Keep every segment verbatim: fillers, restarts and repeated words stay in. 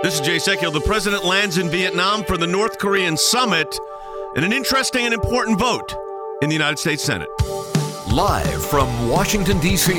This is Jay Sekulow. The president lands in Vietnam for the North Korean summit and an interesting and important vote in the United States Senate. Live from Washington, D C,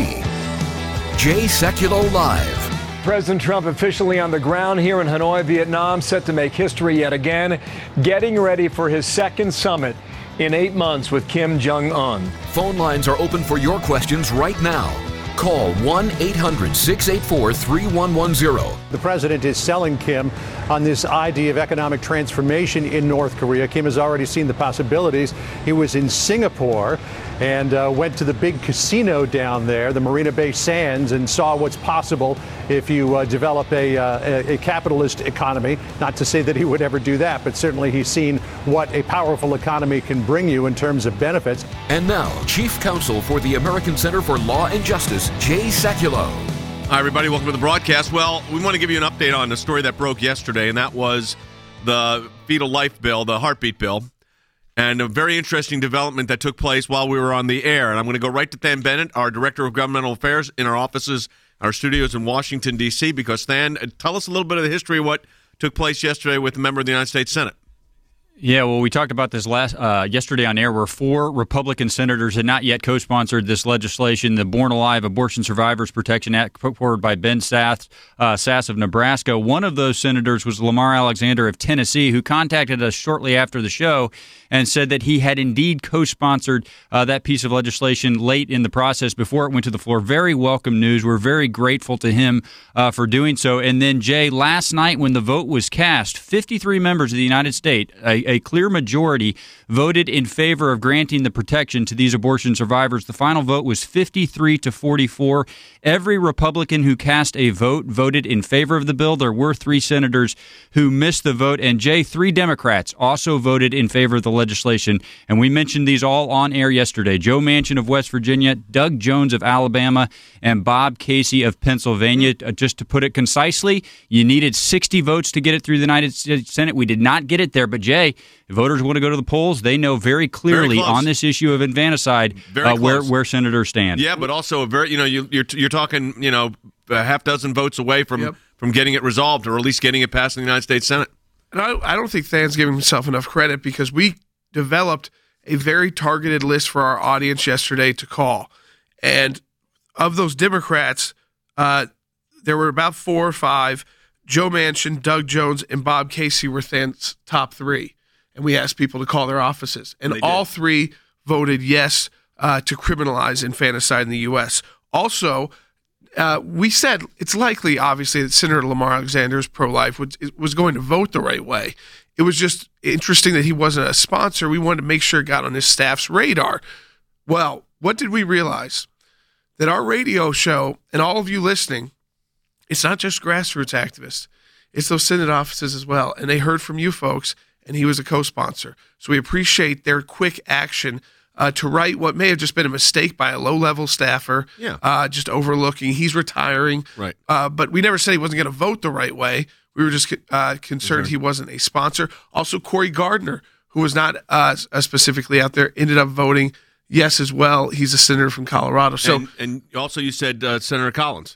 Jay Sekulow Live. President Trump officially on the ground here in Hanoi, Vietnam, set to make history yet again, getting ready for his second summit in eight months with Kim Jong-un. Phone lines are open for your questions right now. Call one eight hundred six eight four three one one zero. The president is selling Kim on this idea of economic transformation in North Korea. Kim has already seen the possibilities. He was in Singapore and uh, went to the big casino down there, the Marina Bay Sands, and saw what's possible if you uh, develop a, uh, a, a capitalist economy. Not to say that he would ever do that, but certainly he's seen what a powerful economy can bring you in terms of benefits. And now, Chief Counsel for the American Center for Law and Justice, Jay Sekulow. Hi, everybody. Welcome to the broadcast. Well, we want to give you an update on the story that broke yesterday, and that was the fetal life bill, the heartbeat bill, and a very interesting development that took place while we were on the air. And I'm going to go right to Than Bennett, our Director of Governmental Affairs, in our offices, our studios in Washington, D C, because, Than, tell us a little bit of the history of what took place yesterday with a member of the United States Senate. Yeah, well, we talked about this last uh, yesterday on air, where four Republican senators had not yet co-sponsored this legislation, the Born Alive Abortion Survivors Protection Act, put forward by Ben Sass, uh, Sass of Nebraska. One of those senators was Lamar Alexander of Tennessee, who contacted us shortly after the show and said that he had indeed co-sponsored uh, that piece of legislation late in the process before it went to the floor. Very welcome news. We're very grateful to him uh, for doing so. And then, Jay, last night when the vote was cast, fifty-three members of the United States, a, a clear majority, voted in favor of granting the protection to these abortion survivors. The final vote was fifty-three to forty-four. Every Republican who cast a vote voted in favor of the bill. There were three senators who missed the vote. And, Jay, three Democrats also voted in favor of the legislation. And we mentioned these all on air yesterday. Joe Manchin of West Virginia, Doug Jones of Alabama, and Bob Casey of Pennsylvania. Uh, just to put it concisely, you needed sixty votes to get it through the United States Senate. We did not get it there. But, Jay, if voters want to go to the polls, they know very clearly very on this issue of infanticide uh, where, where senators stand. Yeah, but also a very, you know, you, you're you're talking, you know, a half dozen votes away from yep. from getting it resolved, or at least getting it passed in the United States Senate. And I, I don't think Than's giving himself enough credit, because we developed a very targeted list for our audience yesterday to call. And of those Democrats, uh, there were about four or five. Joe Manchin, Doug Jones, and Bob Casey were Than's top three. And we asked people to call their offices. And all three voted yes uh, to criminalize infanticide in the U S. Also, uh, we said it's likely, obviously, that Senator Lamar Alexander is pro-life, was, was going to vote the right way. It was just interesting that he wasn't a sponsor. We wanted to make sure it got on his staff's radar. Well, what did we realize? That our radio show, and all of you listening, it's not just grassroots activists. It's those Senate offices as well. And they heard from you folks, and he was a co-sponsor. So we appreciate their quick action uh, to right what may have just been a mistake by a low-level staffer, yeah. uh, just overlooking. He's retiring. Right. Uh, but we never said he wasn't going to vote the right way. We were just uh, concerned mm-hmm. he wasn't a sponsor. Also, Cory Gardner, who was not uh, specifically out there, ended up voting yes as well. He's a senator from Colorado. So, And, and also you said uh, Senator Collins.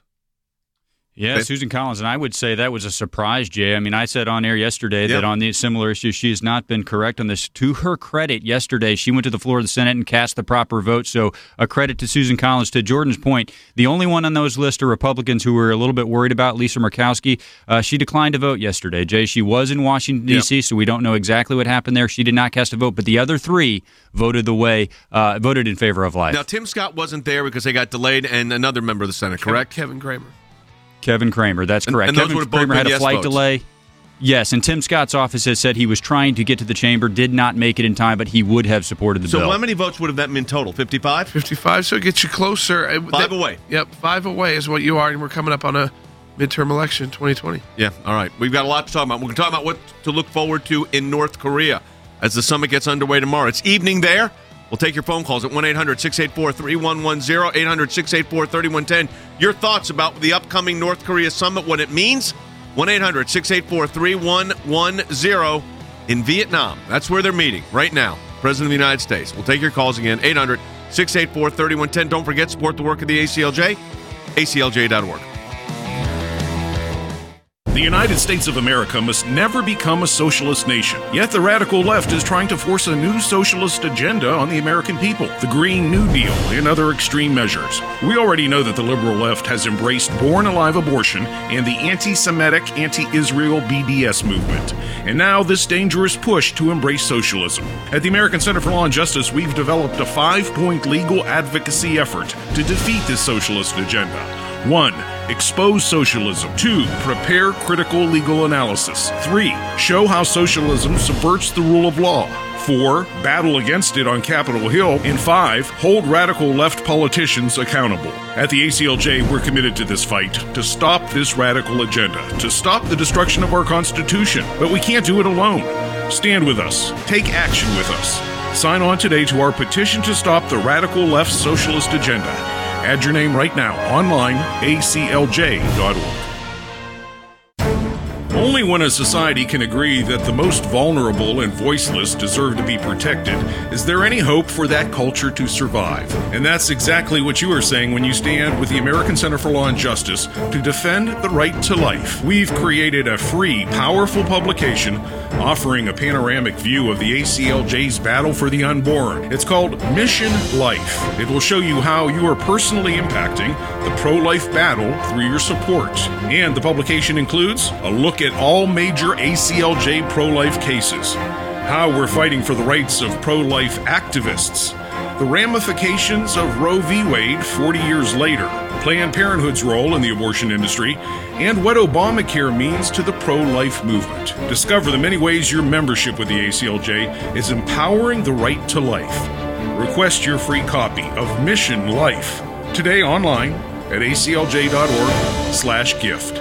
Yeah, Susan Collins, and I would say that was a surprise, Jay. I mean, I said on air yesterday yep. that on the similar issue, she has not been correct on this. To her credit, yesterday, she went to the floor of the Senate and cast the proper vote, so a credit to Susan Collins. To Jordan's point, the only one on those lists are Republicans who were a little bit worried about Lisa Murkowski. Uh, she declined to vote yesterday, Jay. She was in Washington, D C, yep. so we don't know exactly what happened there. She did not cast a vote, but the other three voted the way, uh, voted in favor of life. Now, Tim Scott wasn't there because they got delayed, and another member of the Senate, correct? Kevin Kramer. Kevin Kramer, that's correct. And, and Kevin Kramer had a yes flight votes. delay. Yes, and Tim Scott's office has said he was trying to get to the chamber, did not make it in time, but he would have supported the so bill. So how many votes would have that been total? fifty-five? fifty-five, so it gets you closer. Five that, away. Yep, five away is what you are, and we're coming up on a midterm election in twenty twenty. Yeah, all right. We've got a lot to talk about. We're going to talk about what to look forward to in North Korea as the summit gets underway tomorrow. It's evening there. We'll take your phone calls at one eight hundred six eight four three one one zero, eight hundred six eight four three one one zero. Your thoughts about the upcoming North Korea summit, what it means. one eight hundred six eight four three one one zero in Vietnam. That's where they're meeting right now. President of the United States. We'll take your calls again, eight hundred six eight four three one one zero. Don't forget, support the work of the A C L J, A C L J dot org. The United States of America must never become a socialist nation. Yet the radical left is trying to force a new socialist agenda on the American people, the Green New Deal and other extreme measures. We already know that the liberal left has embraced born-alive abortion and the anti-Semitic, anti-Israel B D S movement. And now this dangerous push to embrace socialism. At the American Center for Law and Justice, we've developed a five-point legal advocacy effort to defeat this socialist agenda. One, expose socialism. Two, prepare critical legal analysis. Three, show how socialism subverts the rule of law. Four, battle against it on Capitol Hill. And five, hold radical left politicians accountable. At the A C L J, we're committed to this fight, to stop this radical agenda, to stop the destruction of our Constitution. But we can't do it alone. Stand with us. Take action with us. Sign on today to our petition to stop the radical left socialist agenda. Add your name right now online, A C L J dot org. Only when a society can agree that the most vulnerable and voiceless deserve to be protected is there any hope for that culture to survive. And that's exactly what you are saying when you stand with the American Center for Law and Justice to defend the right to life. We've created a free, powerful publication offering a panoramic view of the A C L J's battle for the unborn. It's called Mission Life. It will show you how you are personally impacting the pro-life battle through your support. And the publication includes a look at all major A C L J pro-life cases, how we're fighting for the rights of pro-life activists, the ramifications of Roe v. Wade forty years later, Planned Parenthood's role in the abortion industry, and what Obamacare means to the pro-life movement. Discover the many ways your membership with the A C L J is empowering the right to life. Request your free copy of Mission Life today online at A C L J dot org slash gift.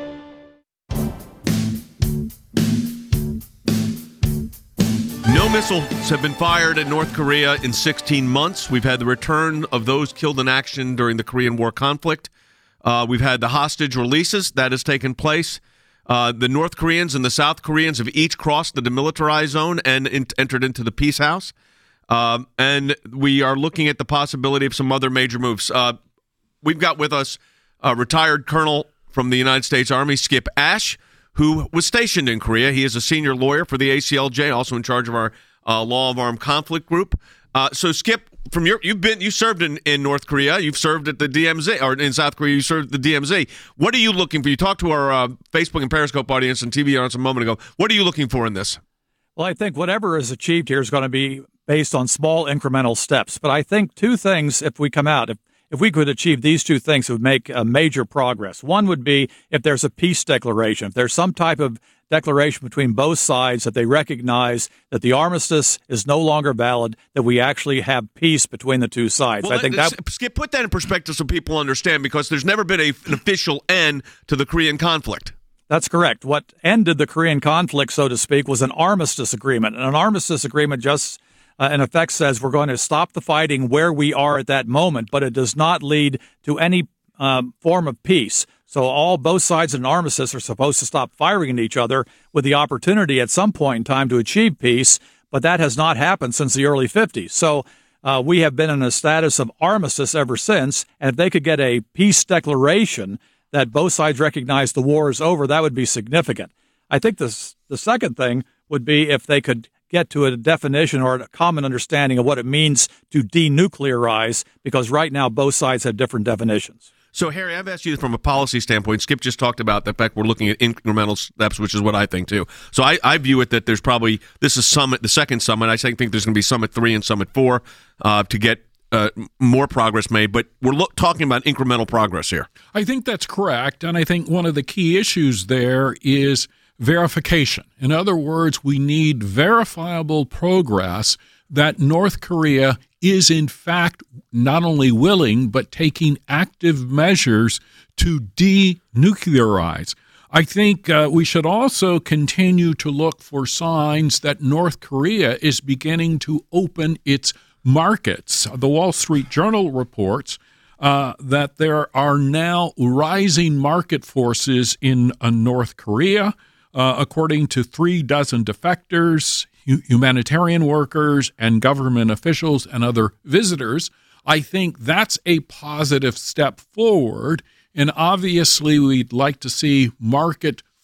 No missiles have been fired at North Korea in sixteen months. We've had the return of those killed in action during the Korean War conflict. Uh, we've had the hostage releases that has taken place. Uh, the North Koreans and the South Koreans have each crossed the demilitarized zone and in- entered into the peace house. Um, and we are looking at the possibility of some other major moves. Uh, we've got with us a retired colonel from the United States Army, Skip Ash, who was stationed in Korea. He is a senior lawyer for the A C L J, also in charge of our uh, Law of Armed Conflict group. Uh, so, Skip, from your you've been you served in, in North Korea, you've served at the D M Z, or in South Korea, you served at the D M Z. What are you looking for? You talked to our uh, Facebook and Periscope audience and T V audience a moment ago. What are you looking for in this? Well, I think whatever is achieved here is going to be based on small incremental steps. But I think two things, if we come out, if If we could achieve these two things, it would make a major progress. One would be if there's a peace declaration, if there's some type of declaration between both sides that they recognize that the armistice is no longer valid, that we actually have peace between the two sides. Well, I think that Skip, put that in perspective so people understand, because there's never been a, an official end to the Korean conflict. That's correct. What ended the Korean conflict, so to speak, was an armistice agreement. And an armistice agreement just Uh, in effect says we're going to stop the fighting where we are at that moment, but it does not lead to any um, form of peace. So all both sides of an armistice are supposed to stop firing at each other with the opportunity at some point in time to achieve peace, but that has not happened since the early fifties. So uh, we have been in a status of armistice ever since, and if they could get a peace declaration that both sides recognize the war is over, that would be significant. I think this, the second thing would be if they could get to a definition or a common understanding of what it means to denuclearize, because right now both sides have different definitions. So, Harry, I've asked you from a policy standpoint. Skip just talked about the fact we're looking at incremental steps, which is what I think, too. So I, I view it that there's probably, this is summit, the second summit. I think there's going to be summit three and summit four uh, to get uh, more progress made. But we're lo- talking about incremental progress here. I think that's correct. And I think one of the key issues there is verification. In other words, we need verifiable progress that North Korea is in fact not only willing, but taking active measures to denuclearize. I think uh, we should also continue to look for signs that North Korea is beginning to open its markets. The Wall Street Journal reports uh, that there are now rising market forces in uh, North Korea. Uh, according to three dozen defectors, hu- humanitarian workers, and government officials and other visitors, I think that's a positive step forward. And obviously, we'd like to see market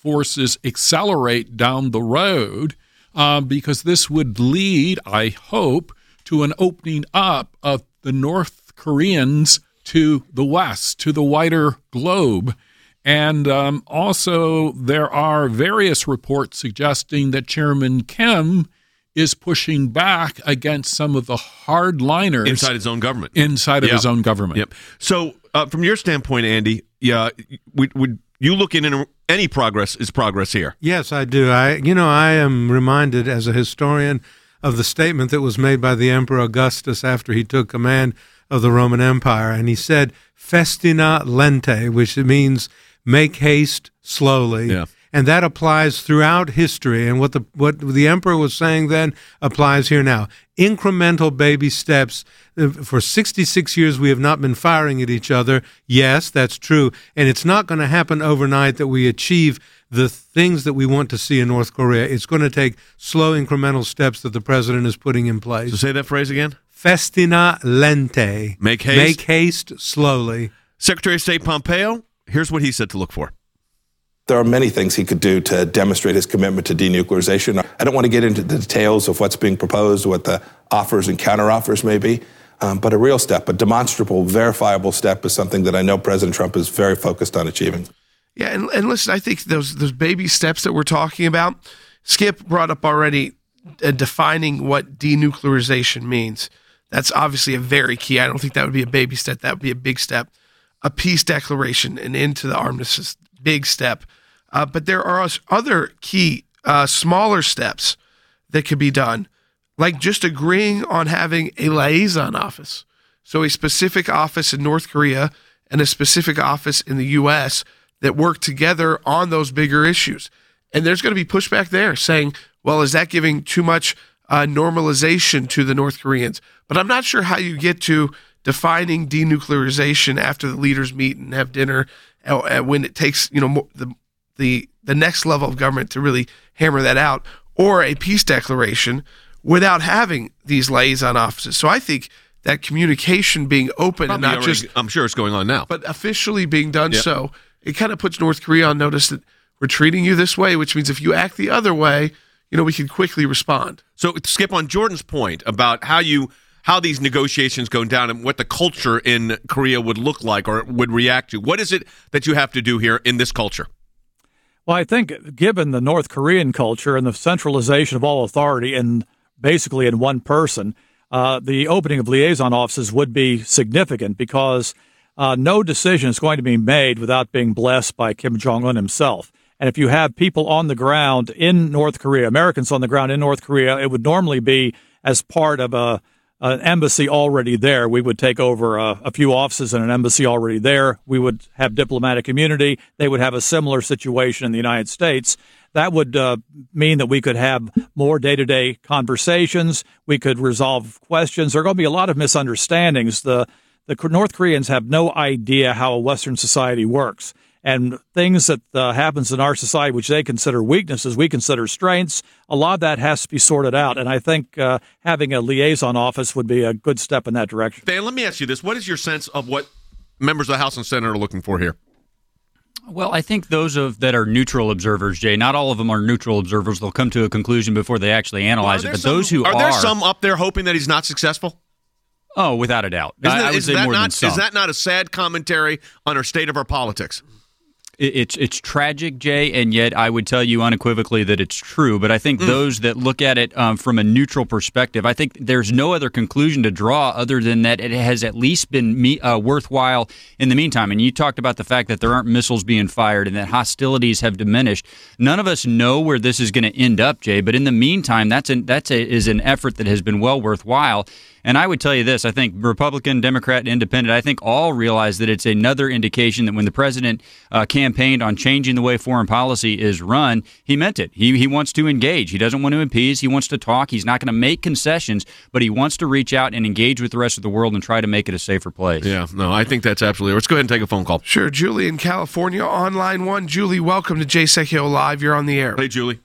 forces accelerate down the road, uh, because this would lead, I hope, to an opening up of the North Koreans to the West, to the wider globe. And um, also, there are various reports suggesting that Chairman Kim is pushing back against some of the hardliners inside his own government. Inside of yep. his own government. Yep. So, uh, from your standpoint, Andy, yeah, would, would you look in any progress is progress here? Yes, I do. I, you know, I am reminded as a historian of the statement that was made by the Emperor Augustus after he took command of the Roman Empire, and he said, "Festina lente," which means make haste slowly. Yeah. And that applies throughout history. And what the what the emperor was saying then applies here now. Incremental baby steps. For sixty-six years, we have not been firing at each other. Yes, that's true. And it's not going to happen overnight that we achieve the things that we want to see in North Korea. It's going to take slow incremental steps that the president is putting in place. So say that phrase again. Festina lente. Make haste. Make haste slowly. Secretary of State Pompeo, here's what he said to look for. There are many things he could do to demonstrate his commitment to denuclearization. I don't want to get into the details of what's being proposed, what the offers and counteroffers may be, um, but a real step, a demonstrable, verifiable step is something that I know President Trump is very focused on achieving. Yeah, and, and listen, I think those those baby steps that we're talking about, Skip brought up already uh, defining what denuclearization means. That's obviously a very key. I don't think that would be a baby step. That would be a big step. A peace declaration and into the armistice, big step. Uh, but there are other key, uh, smaller steps that could be done, like just agreeing on having a liaison office. So a specific office in North Korea and a specific office in the U S that work together on those bigger issues. And there's going to be pushback there saying, well, is that giving too much uh, normalization to the North Koreans? But I'm not sure how you get to defining denuclearization after the leaders meet and have dinner, uh, when it takes, you know, more, the the the next level of government to really hammer that out, or a peace declaration without having these liaison offices. So I think that communication being open Probably and not already, just, I'm sure it's going on now, but officially being done yep. so, it kind of puts North Korea on notice that we're treating you this way, which means if you act the other way, you know, we can quickly respond. So, Skip, on Jordan's point about how you how these negotiations go down and what the culture in Korea would look like or would react to, what is it that you have to do here in this culture? Well, I think given the North Korean culture and the centralization of all authority in basically in one person, uh, the opening of liaison offices would be significant because uh, no decision is going to be made without being blessed by Kim Jong-un himself. And if you have people on the ground in North Korea, Americans on the ground in North Korea, it would normally be as part of a an embassy already there. We would take over a, a few offices in an embassy already there. We would have diplomatic immunity. They would have a similar situation in the United States. That would uh, mean that we could have more day-to-day conversations. We could resolve questions. There are going to be a lot of misunderstandings. The, the North Koreans have no idea how a Western society works. And things that uh, happens in our society, which they consider weaknesses, we consider strengths. A lot of that has to be sorted out. And I think uh, having a liaison office would be a good step in that direction. Dan, let me ask you this. What is your sense of what members of the House and Senate are looking for here? Well, I think those of that are neutral observers, Jay, not all of them are neutral observers. They'll come to a conclusion before they actually analyze well, it. But some, those who are, are... there some up there hoping that he's not successful? Oh, without a doubt. Isn't I, that, I would is say that more not, than some. Is that not a sad commentary on our state of our politics? It's it's tragic, Jay, and yet I would tell you unequivocally that it's true. But I think mm. those that look at it um, from a neutral perspective, I think there's no other conclusion to draw other than that it has at least been me, uh, worthwhile in the meantime. And you talked about the fact that there aren't missiles being fired and that hostilities have diminished. None of us know where this is going to end up, Jay. But in the meantime, that's an, that's a, is an effort that has been well worthwhile. And I would tell you this, I think Republican, Democrat, Independent, I think all realize that it's another indication that when the president uh, campaigned on changing the way foreign policy is run, he meant it. He he wants to engage. He doesn't want to appease. He wants to talk. He's not going to make concessions, but he wants to reach out and engage with the rest of the world and try to make it a safer place. Yeah, no, I think that's absolutely. Let's go ahead and take a phone call. Sure. Julie in California on line one. Julie, welcome to Jay Sekulow Live. You're on the air. Hey, Julie.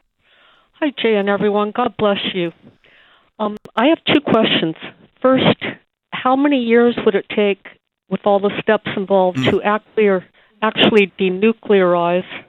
Hi, Jay and everyone. God bless you. Um, I have two questions. First, how many years would it take, with all the steps involved, mm. to actually, actually denuclearize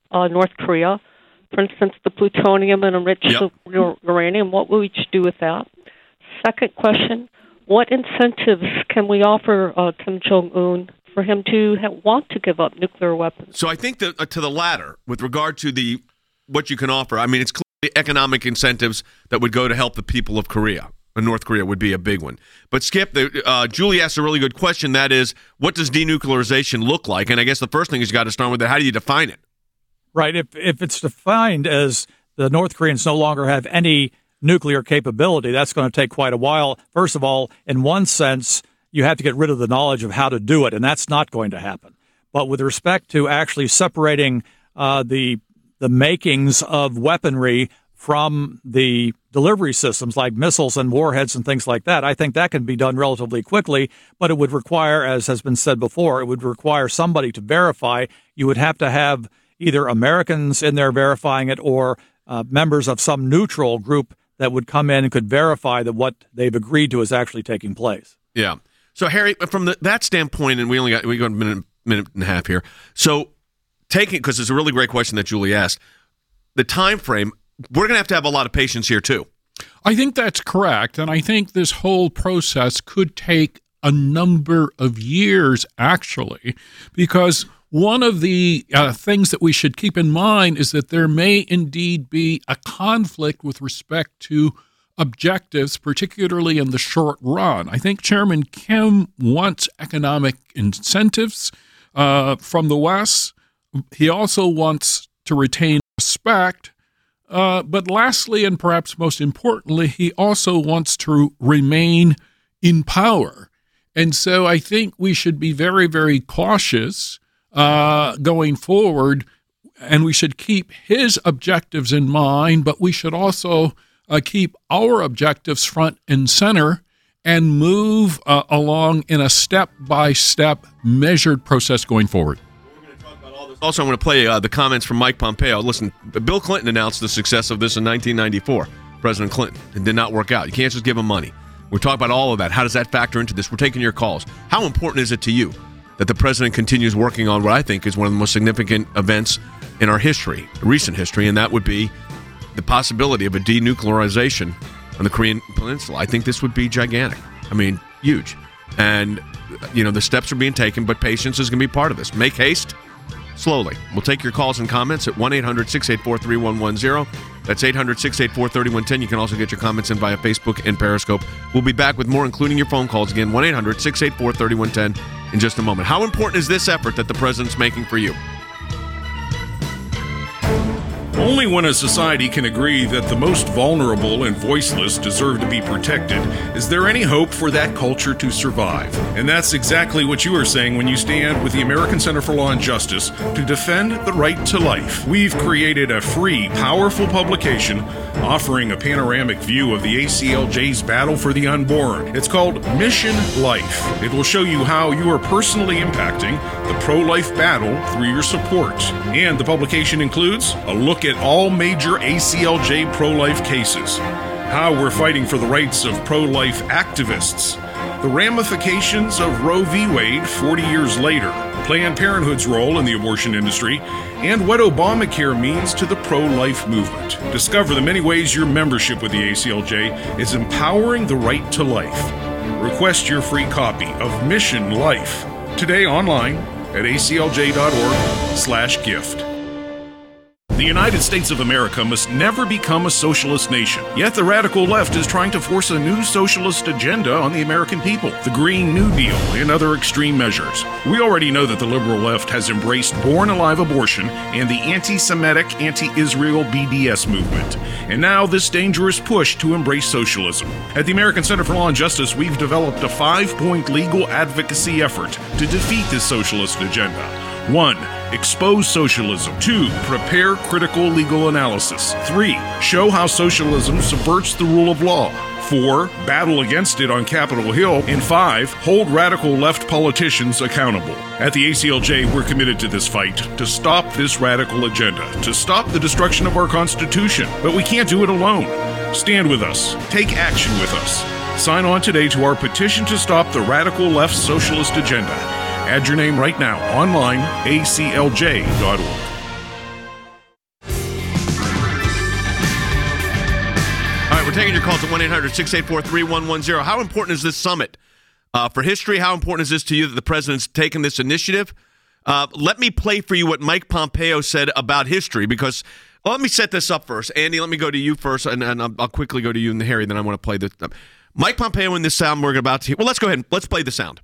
uh, North Korea? For instance, the plutonium and enriched Yep. uranium, what would we do with that? Second question, what incentives can we offer uh, Kim Jong-un for him to ha- want to give up nuclear weapons? So I think that uh, to the latter, with regard to the what you can offer, I mean, it's clearly economic incentives that would go to help the people of Korea. And North Korea would be a big one. But Skip, the, uh, Julie asked a really good question. That is, what does denuclearization look like? And I guess the first thing is you got to start with that. How do you define it? Right. If if it's defined as the North Koreans no longer have any nuclear capability, that's going to take quite a while. First of all, in one sense, you have to get rid of the knowledge of how to do it, and that's not going to happen. But with respect to actually separating uh, the the makings of weaponry from the delivery systems like missiles and warheads and things like that, I think that can be done relatively quickly, but it would require, as has been said before, it would require somebody to verify. You would have to have either Americans in there verifying it or uh, members of some neutral group that would come in and could verify that what they've agreed to is actually taking place. Yeah. So, Harry, from the, that standpoint, and we only got we got a minute, minute and a half here. So, taking because it's a really great question that Julie asked. The time frame, we're going to have to have a lot of patience here too. I think that's correct, and I think this whole process could take a number of years, actually, because one of the uh, things that we should keep in mind is that there may indeed be a conflict with respect to objectives, particularly in the short run. I think Chairman Kim wants economic incentives uh, from the West. He also wants to retain respect. Uh, but lastly, and perhaps most importantly, he also wants to remain in power. And so I think we should be very, very cautious uh, going forward, and we should keep his objectives in mind, but we should also uh, keep our objectives front and center and move uh, along in a step-by-step measured process going forward. Also, I'm going to play uh, the comments from Mike Pompeo. Listen, Bill Clinton announced the success of this in nineteen ninety-four. President Clinton. It did not work out. You can't just give him money. We're talking about all of that. How does that factor into this? We're taking your calls. How important is it to you that the president continues working on what I think is one of the most significant events in our history, recent history, and that would be the possibility of a denuclearization on the Korean Peninsula? I think this would be gigantic. I mean, huge. And, you know, the steps are being taken, but patience is going to be part of this. Make haste. Slowly. We'll take your calls and comments at one eight hundred six eight four three one one zero. That's eight hundred six eight four three one one zero. You can also get your comments in via Facebook and Periscope. We'll be back with more, including your phone calls. Again, one eight hundred six eight four three one one zero in just a moment. How important is this effort that the president's making for you? Only when a society can agree that the most vulnerable and voiceless deserve to be protected is there any hope for that culture to survive. And that's exactly what you are saying when you stand with the American Center for Law and Justice to defend the right to life. We've created a free, powerful publication offering a panoramic view of the A C L J's battle for the unborn. It's called Mission Life. It will show you how you are personally impacting the pro-life battle through your support. And the publication includes a look at all major A C L J pro-life cases, how we're fighting for the rights of pro-life activists, the ramifications of Roe v. Wade forty years later, Planned Parenthood's role in the abortion industry, and what Obamacare means to the pro-life movement. Discover the many ways your membership with the A C L J is empowering the right to life. Request your free copy of Mission Life today online at A C L J dot org slash gift. The United States of America must never become a socialist nation. Yet the radical left is trying to force a new socialist agenda on the American people. The Green New Deal and other extreme measures. We already know that the liberal left has embraced born-alive abortion and the anti-Semitic, anti-Israel B D S movement. And now this dangerous push to embrace socialism. At the American Center for Law and Justice, we've developed a five-point legal advocacy effort to defeat this socialist agenda. One, expose socialism. Two, prepare critical legal analysis. Three, show how socialism subverts the rule of law. Four, battle against it on Capitol Hill. And five, hold radical left politicians accountable. At the A C L J, we're committed to this fight, to stop this radical agenda, to stop the destruction of our Constitution. But we can't do it alone. Stand with us. Take action with us. Sign on today to our petition to stop the radical left socialist agenda. Add your name right now online, A C L J dot org. taking your calls at one eight hundred six eight four three one one zero. How important is this summit uh, for history? How important is this to you that the president's taken this initiative? Uh, let me play for you what Mike Pompeo said about history, because well, let me set this up first. Andy, let me go to you first, and, and I'll, I'll quickly go to you and Harry, then I want to play this. Mike Pompeo in this sound we're about to hear. Well, let's go ahead and let's play the sound.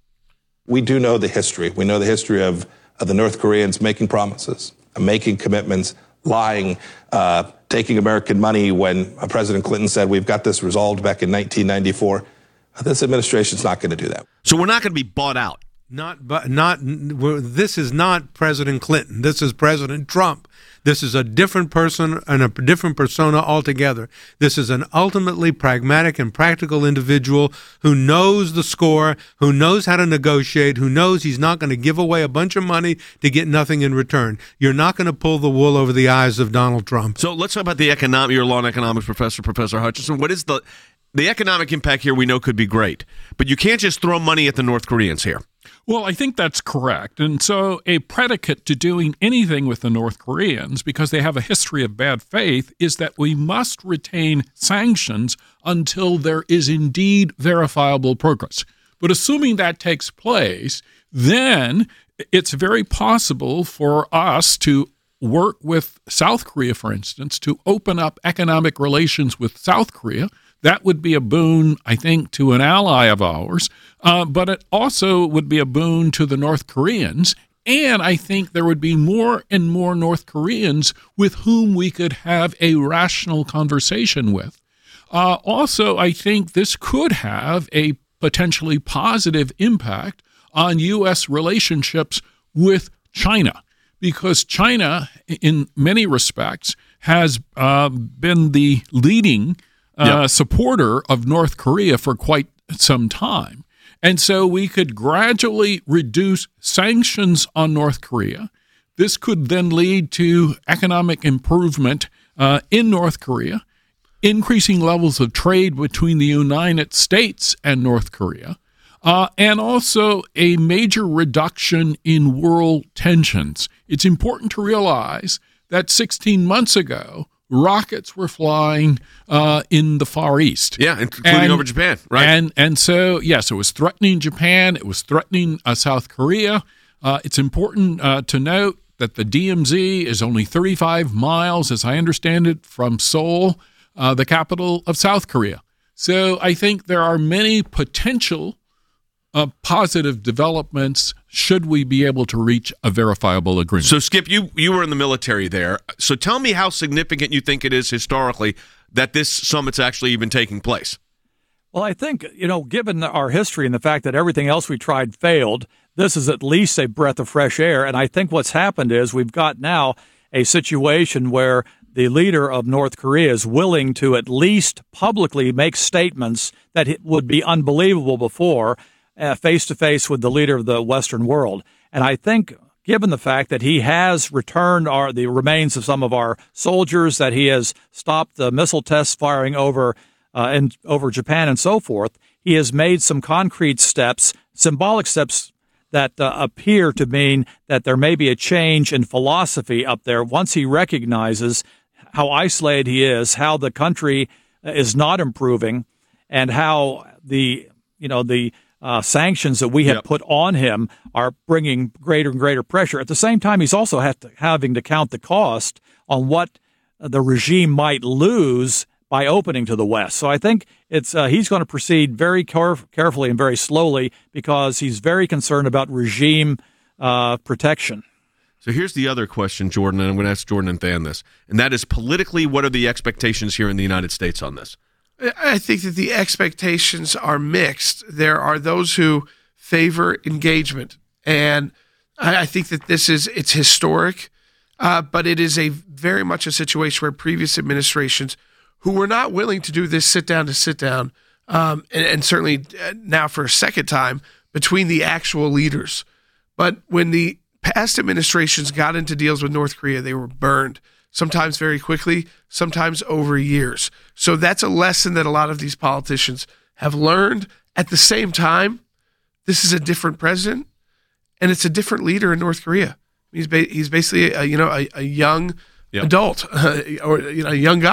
We do know the history. We know the history of, of the North Koreans making promises, making commitments, lying, uh, taking American money when uh, President Clinton said, we've got this resolved back in nineteen ninety-four. Uh, this administration's not going to do that. So we're not going to be bought out. Not, but not. This is not President Clinton. This is President Trump. This is a different person and a different persona altogether. This is an ultimately pragmatic and practical individual who knows the score, who knows how to negotiate, who knows he's not going to give away a bunch of money to get nothing in return. You're not going to pull the wool over the eyes of Donald Trump. So let's talk about the economic. You're a law and economics professor, Professor Hutchinson. What is the the economic impact here? We know could be great, but you can't just throw money at the North Koreans here. Well, I think that's correct. And so a predicate to doing anything with the North Koreans, because they have a history of bad faith, is that we must retain sanctions until there is indeed verifiable progress. But assuming that takes place, then it's very possible for us to work with South Korea, for instance, to open up economic relations with South Korea. That would be a boon, I think, to an ally of ours, uh, but it also would be a boon to the North Koreans. And I think there would be more and more North Koreans with whom we could have a rational conversation with. Uh, also, I think this could have a potentially positive impact on U S relationships with China, because China, in many respects, has uh, been the leading Uh, yep. supporter of North Korea for quite some time. And so we could gradually reduce sanctions on North Korea. This could then lead to economic improvement uh, in North Korea, increasing levels of trade between the United States and North Korea, uh, and also a major reduction in world tensions. It's important to realize that sixteen months ago, rockets were flying uh, in the Far East. Yeah, including and, over Japan, right? And and so, yes, it was threatening Japan. It was threatening uh, South Korea. Uh, it's important uh, to note that the D M Z is only thirty-five miles, as I understand it, from Seoul, uh, the capital of South Korea. So I think there are many potential uh, positive developments should we be able to reach a verifiable agreement. So, Skip, you, you were in the military there. So tell me how significant you think it is historically that this summit's actually even taking place. Well, I think, you know, given our history and the fact that everything else we tried failed, this is at least a breath of fresh air. And I think what's happened is we've got now a situation where the leader of North Korea is willing to at least publicly make statements that would be unbelievable before, uh, face-to-face with the leader of the Western world. And I think, given the fact that he has returned our the remains of some of our soldiers, that he has stopped the missile tests firing over uh, and over Japan and so forth, he has made some concrete steps, symbolic steps that uh, appear to mean that there may be a change in philosophy up there once he recognizes how isolated he is, how the country is not improving, and how the you know the uh, sanctions that we have yep. put on him are bringing greater and greater pressure. At the same time, he's also have to, having to count the cost on what the regime might lose by opening to the West. So I think it's uh, he's going to proceed very caref- carefully and very slowly because he's very concerned about regime uh, protection. So here's the other question, Jordan, and I'm going to ask Jordan and Than this, and that is politically, what are the expectations here in the United States on this? I think that the expectations are mixed. There are those who favor engagement, and I think that this is it's historic, uh, but it is a very much a situation where previous administrations who were not willing to do this sit down to sit down, um, and, and certainly now for a second time between the actual leaders. But when the past administrations got into deals with North Korea, they were burned, sometimes very quickly, sometimes over years. So that's a lesson that a lot of these politicians have learned. At the same time, this is a different president, and it's a different leader in North Korea. He's ba- he's basically a, you know a, a young yep. adult uh, or you know a young guy,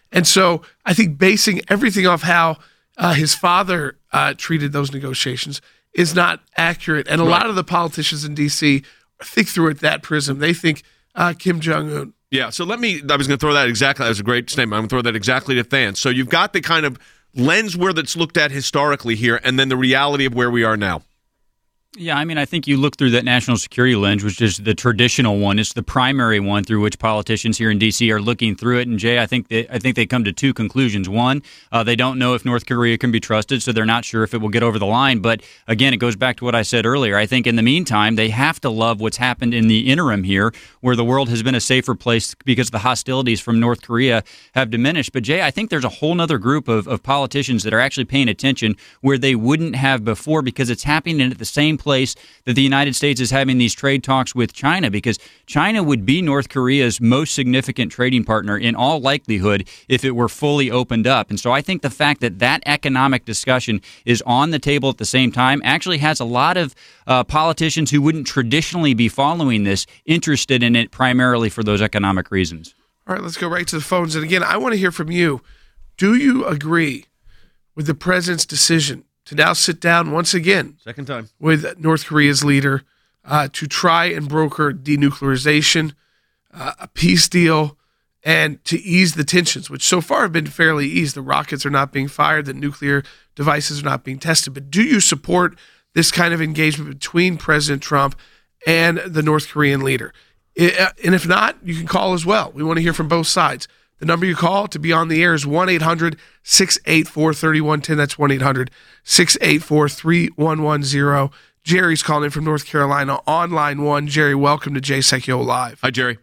And so I think basing everything off how uh, his father uh, treated those negotiations is not accurate. And a Right. lot of the politicians in D C think through it that prism. They think uh, Kim Jong-un. Yeah, so let me, I was going to throw that exactly, that was a great statement. I'm going to throw that exactly to Than. So you've got the kind of lens where that's looked at historically here, and then the reality of where we are now. Yeah, I mean, I think you look through that national security lens, which is the traditional one. It's the primary one through which politicians here in D C are looking through it. And Jay, I think they, I think they come to two conclusions. One, uh, they don't know if North Korea can be trusted, so they're not sure if it will get over the line. But again, it goes back to what I said earlier. I think in the meantime, they have to love what's happened in the interim here, where the world has been a safer place because the hostilities from North Korea have diminished. But Jay, I think there's a whole other group of, of politicians that are actually paying attention where they wouldn't have before, because it's happening at the same place that the United States is having these trade talks with China, because China would be North Korea's most significant trading partner in all likelihood if it were fully opened up. And so I think the fact that that economic discussion is on the table at the same time actually has a lot of uh, politicians who wouldn't traditionally be following this interested in it primarily for those economic reasons. All right, let's go right to the phones. And again, I want to hear from you. Do you agree with the president's decision to now sit down once again, second time, with North Korea's leader uh, to try and broker denuclearization, uh, a peace deal, and to ease the tensions, which so far have been fairly eased? The rockets are not being fired, the nuclear devices are not being tested. But do you support this kind of engagement between President Trump and the North Korean leader? It, and if not, you can call as well. We want to hear from both sides. The number you call to be on the air is one eight hundred six eight four three one one zero. That's one eight hundred six eight four three one one zero. Jerry's calling in from North Carolina on line one. Jerry, welcome to Jay Sekulow Live. Hi, Jerry.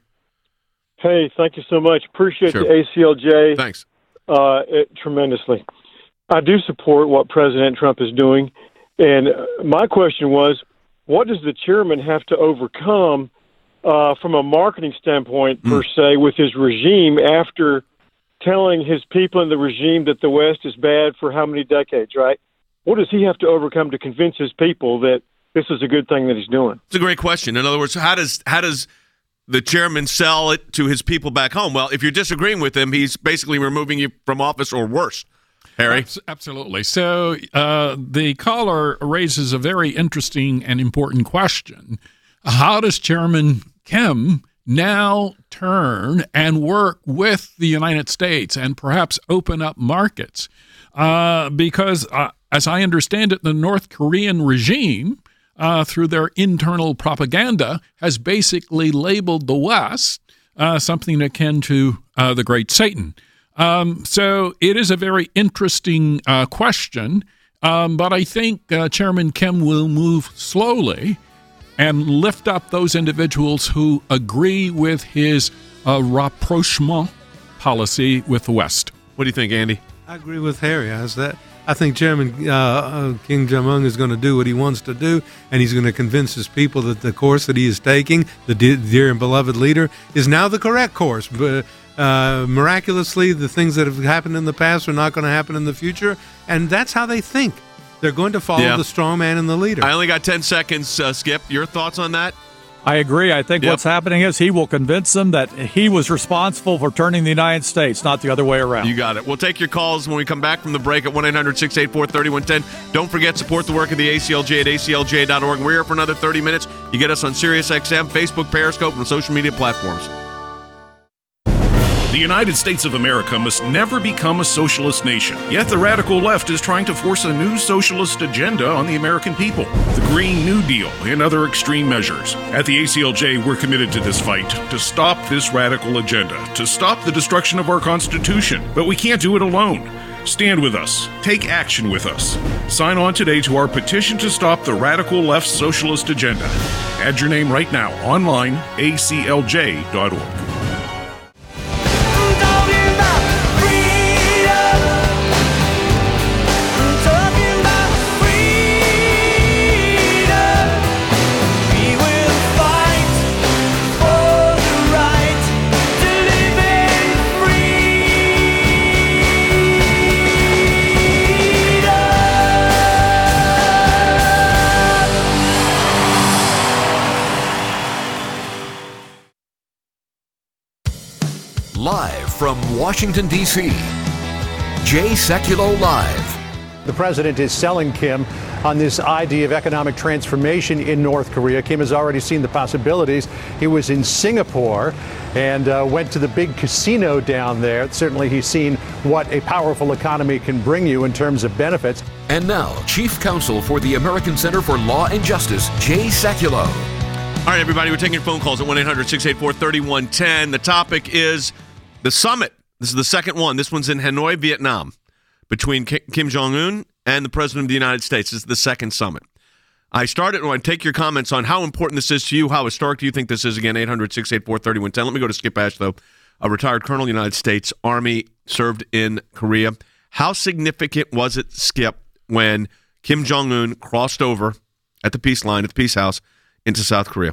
Hey, thank you so much. Appreciate Sure. the A C L J. Thanks. Uh, it, tremendously. I do support what President Trump is doing. And uh, my question was, what does the chairman have to overcome Uh, from a marketing standpoint, per Mm. se, with his regime after telling his people in the regime that the West is bad for how many decades, right? What does he have to overcome to convince his people that this is a good thing that he's doing? It's a great question. In other words, how does how does the chairman sell it to his people back home? Well, if you're disagreeing with him, he's basically removing you from office or worse. Harry? Abs- Absolutely. So uh, the caller raises a very interesting and important question. How does Chairman Kim now turn and work with the United States and perhaps open up markets? Uh, because, uh, as I understand it, the North Korean regime, uh, through their internal propaganda, has basically labeled the West uh, something akin to uh, the Great Satan. Um, so it is a very interesting uh, question, um, but I think uh, Chairman Kim will move slowly and lift up those individuals who agree with his uh, rapprochement policy with the West. What do you think, Andy? I agree with Harry. I, that, I think Chairman uh, uh, Kim Jong-un is going to do what he wants to do, and he's going to convince his people that the course that he is taking, the de- dear and beloved leader, is now the correct course. But uh, miraculously, the things that have happened in the past are not going to happen in the future, and that's how they think. They're going to follow Yeah. the strong man and the leader. I only got ten seconds, uh, Skip. Your thoughts on that? I agree. I think Yep. what's happening is he will convince them that he was responsible for turning the United States, not the other way around. You got it. We'll take your calls when we come back from the break at one eight hundred six eight four three one one zero. Don't forget, support the work of the A C L J at A C L J dot org. We're here for another thirty minutes. You get us on SiriusXM, Facebook, Periscope, and social media platforms. The United States of America must never become a socialist nation. Yet the radical left is trying to force a new socialist agenda on the American people. The Green New Deal and other extreme measures. At the A C L J, we're committed to this fight, to stop this radical agenda, to stop the destruction of our Constitution. But we can't do it alone. Stand with us. Take action with us. Sign on today to our petition to stop the radical left's socialist agenda. Add your name right now online, A C L J dot org. live from Washington, D C, Jay Sekulow Live. The president is selling Kim on this idea of economic transformation in North Korea. Kim has already seen the possibilities. He was in Singapore and uh, went to the big casino down there. Certainly he's seen what a powerful economy can bring you in terms of benefits. And now, Chief Counsel for the American Center for Law and Justice, Jay Sekulow. All right, everybody, we're taking your phone calls at one eight hundred six eight four three one one zero. The topic is the summit. This is the second one. This one's in Hanoi, Vietnam, between Kim Jong-un and the President of the United States. This is the second summit. I started, I want to take your comments on how important this is to you, how historic do you think this is? Again, eight hundred six eight four three one one zero. Let me go to Skip Ash, though, a retired colonel, United States Army, served in Korea. How significant was it, Skip, when Kim Jong-un crossed over at the peace line, at the peace house, into South Korea?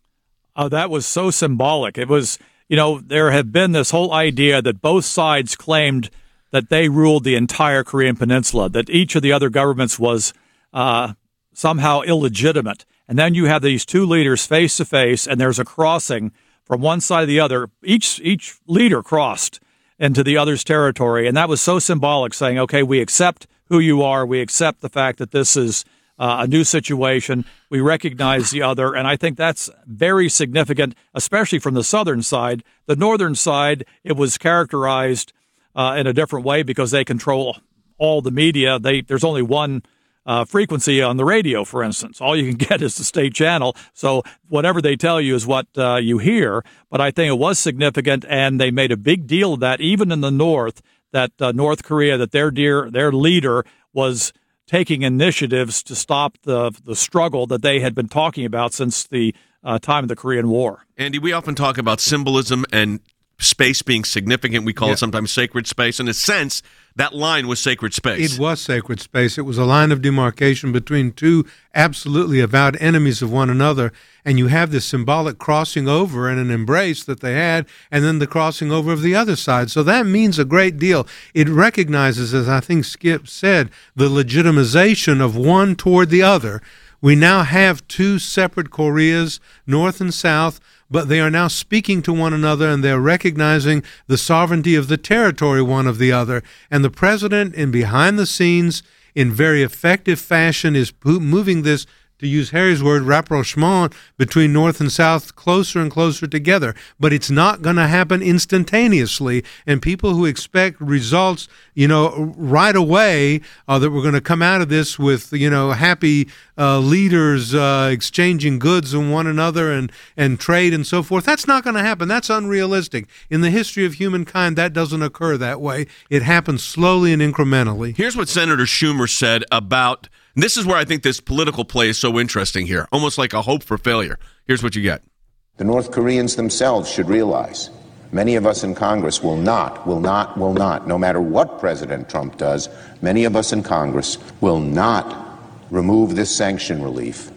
Oh, that was so symbolic. It was, you know, there had been this whole idea that both sides claimed that they ruled the entire Korean peninsula, that each of the other governments was uh, somehow illegitimate. And then you have these two leaders face to face, and there's a crossing from one side to the other. Each each leader crossed into the other's territory, and that was so symbolic, saying, okay, we accept who you are. We accept the fact that this is uh, a new situation. We recognize the other, and I think that's very significant, especially from the southern side. The northern side, it was characterized Uh, in a different way because they control all the media. They there's only one uh, frequency on the radio, for instance. All you can get is the state channel. So whatever they tell you is what uh, you hear. But I think it was significant, and they made a big deal of that, even in the North, that uh, North Korea, that their dear their leader was taking initiatives to stop the the struggle that they had been talking about since the uh, time of the Korean War. Andy, we often talk about symbolism and space being significant. We call yeah. it sometimes sacred space. In a sense, that line was sacred space. It was sacred space. It was a line of demarcation between two absolutely avowed enemies of one another. And you have this symbolic crossing over and an embrace that they had, and then the crossing over of the other side. So that means a great deal. It recognizes, as I think Skip said, the legitimization of one toward the other. We now have two separate Koreas, North and South, but they are now speaking to one another, and they're recognizing the sovereignty of the territory one of the other. And the president, in behind the scenes, in very effective fashion, is moving this, to use Harry's word, rapprochement between North and South closer and closer together. But it's not going to happen instantaneously. And people who expect results, you know, right away, uh, that we're going to come out of this with, you know, happy uh, leaders uh, exchanging goods on one another and, and trade and so forth, that's not going to happen. That's unrealistic. In the history of humankind, that doesn't occur that way. It happens slowly and incrementally. Here's what Senator Schumer said about And this is where I think this political play is so interesting here, almost like a hope for failure. Here's what you get. The North Koreans themselves should realize many of us in Congress will not, will not, will not, no matter what President Trump does, many of us in Congress will not remove this sanction relief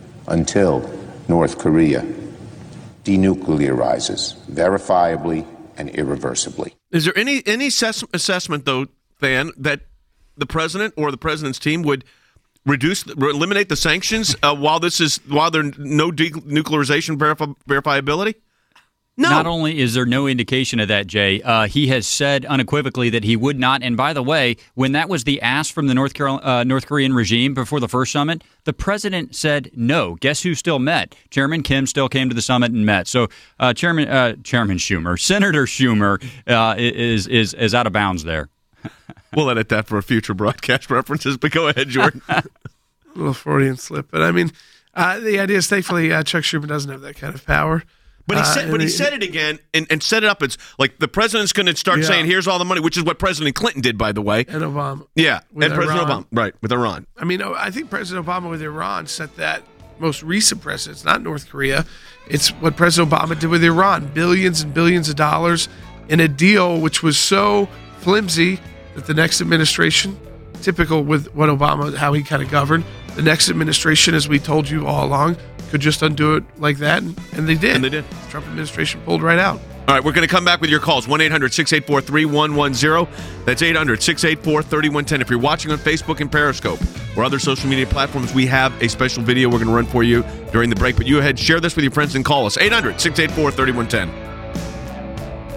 until North Korea denuclearizes verifiably and irreversibly. Is there any, any assess- assessment, though, Than, that the president or the president's team would reduce, eliminate the sanctions uh, while this is while there's no denuclearization verifi- verifiability? No. Not only is there no indication of that, Jay, uh, he has said unequivocally that he would not. And by the way, when that was the ask from the North, Carol- uh, North Korean regime before the first summit, the president said no. Guess who still met? Chairman Kim still came to the summit and met. So uh, Chairman uh, Chairman Schumer, Senator Schumer uh, is is is out of bounds there. We'll edit that for future broadcast references, but go ahead, Jordan. A little Freudian slip. But, I mean, uh, the idea is, thankfully, uh, Chuck Schumer doesn't have that kind of power. But he said, uh, but he he, said it again and, and set it up. It's like the president's going to start yeah. saying, here's all the money, which is what President Clinton did, by the way. And Obama. Yeah, and Iran. President Obama. Right, with Iran. I mean, I think President Obama with Iran set that most recent precedent. It's not North Korea. It's what President Obama did with Iran. Billions and billions of dollars in a deal which was so flimsy that the next administration, typical with what Obama, how he kind of governed, the next administration, as we told you all along, could just undo it like that, and, and they did. And they did. The Trump administration pulled right out. All right, we're going to come back with your calls. one eight hundred six eight four three one one zero. That's eight hundred six eight four three one one zero. If you're watching on Facebook and Periscope or other social media platforms, we have a special video we're going to run for you during the break. But you ahead, share this with your friends and call us. eight hundred six eight four three one one zero.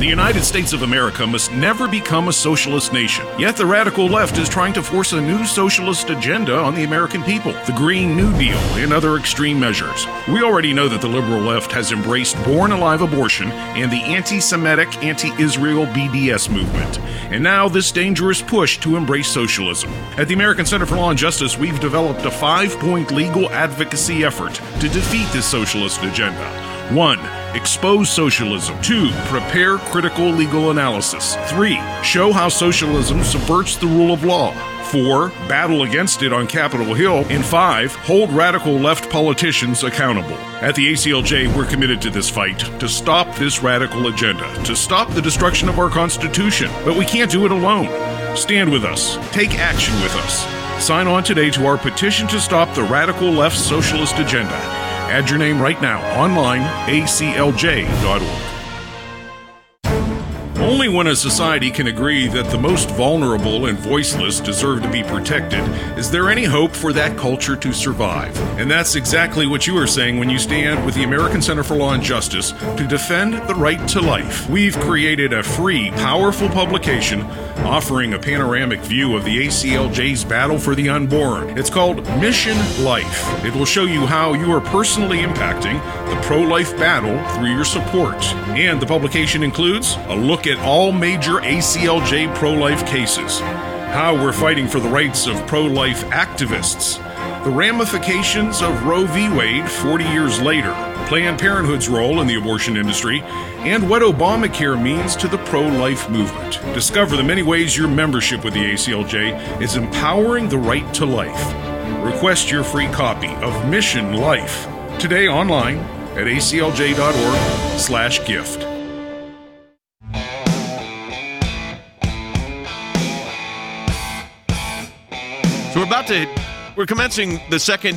The United States of America must never become a socialist nation. Yet the radical left is trying to force a new socialist agenda on the American people. The Green New Deal and other extreme measures. We already know that the liberal left has embraced born-alive abortion and the anti-Semitic, anti-Israel B D S movement. And now this dangerous push to embrace socialism. At the American Center for Law and Justice, we've developed a five-point legal advocacy effort to defeat this socialist agenda. One, expose socialism. Two, prepare critical legal analysis. Three, show how socialism subverts the rule of law. Four, battle against it on Capitol Hill. And five, hold radical left politicians accountable. At the A C L J, we're committed to this fight, to stop this radical agenda, to stop the destruction of our Constitution. But we can't do it alone. Stand with us. Take action with us. Sign on today to our petition to stop the radical left socialist agenda. Add your name right now online, A C L J dot org. Only when a society can agree that the most vulnerable and voiceless deserve to be protected is there any hope for that culture to survive. And that's exactly what you are saying when you stand with the American Center for Law and Justice to defend the right to life. We've created a free, powerful publication offering a panoramic view of the A C L J's battle for the unborn. It's called Mission Life. It will show you how you are personally impacting the pro-life battle through your support. And the publication includes a look at all major A C L J pro-life cases, how we're fighting for the rights of pro-life activists, the ramifications of Roe v. Wade forty years later, Planned Parenthood's role in the abortion industry, and what Obamacare means to the pro-life movement. Discover the many ways your membership with the A C L J is empowering the right to life. Request your free copy of Mission Life today online at A C L J dot org slash gift. So we're about to, we're commencing the second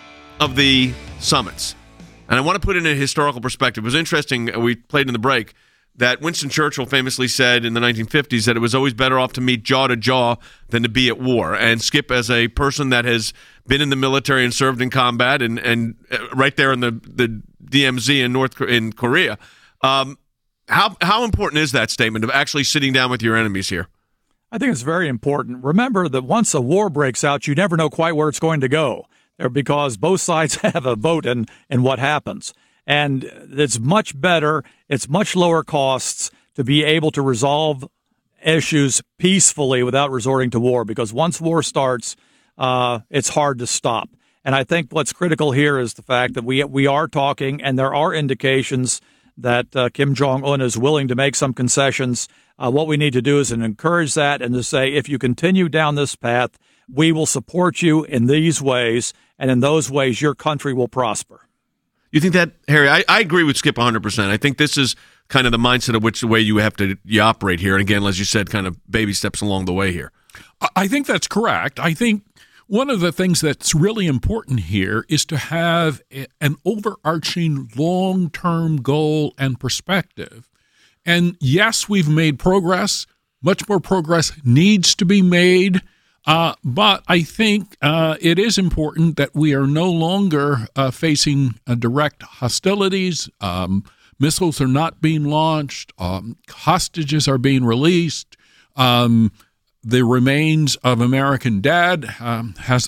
of the summits. And I want to put it in a historical perspective. It was interesting, we played in the break, that Winston Churchill famously said in the nineteen fifties that it was always better off to meet jaw to jaw than to be at war. And Skip, as a person that has been in the military and served in combat and, and right there in the, the D M Z in North in Korea, um, how how important is that statement of actually sitting down with your enemies here? I think it's very important. Remember that once a war breaks out, you never know quite where it's going to go, because both sides have a vote in, in what happens. And it's much better, it's much lower costs to be able to resolve issues peacefully without resorting to war, because once war starts, uh, it's hard to stop. And I think what's critical here is the fact that we we are talking, and there are indications that uh, Kim Jong-un is willing to make some concessions. Uh, what we need to do is to encourage that and to say, if you continue down this path, we will support you in these ways, and in those ways, your country will prosper. You think that, Harry? I, I agree with Skip one hundred percent. I think this is kind of the mindset of which the way you have to you operate here. And again, as you said, kind of baby steps along the way here. I think that's correct. I think one of the things that's really important here is to have a, an overarching long-term goal and perspective. And yes, we've made progress. Much more progress needs to be made. Uh, but I think uh, it is important that we are no longer uh, facing uh, direct hostilities. Um, missiles are not being launched. Um, hostages are being released. Um, the remains of American Dad um, has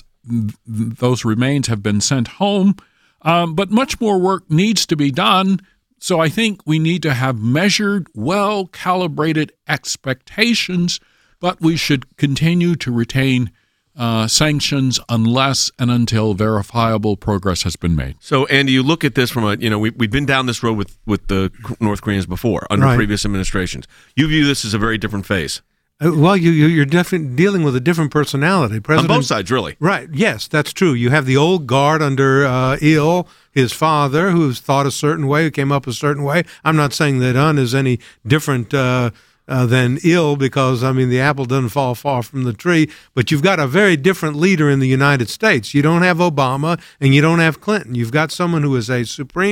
those remains have been sent home. Um, but much more work needs to be done. So I think we need to have measured, well-calibrated expectations, but we should continue to retain uh, sanctions unless and until verifiable progress has been made. So, Andy, you look at this from a, you know, we, we've been down this road with, with the North Koreans before, under Right. previous administrations. You view this as a very different phase. Uh, well, you, you, you're definitely dealing with a different personality. President, On both sides, really. Right. Yes, that's true. You have the old guard under uh, Il, his father, who's thought a certain way, who came up a certain way. I'm not saying that Un is any different uh, uh, than Il, because, I mean, the apple doesn't fall far from the tree. But you've got a very different leader in the United States. You don't have Obama and you don't have Clinton. You've got someone who is a supreme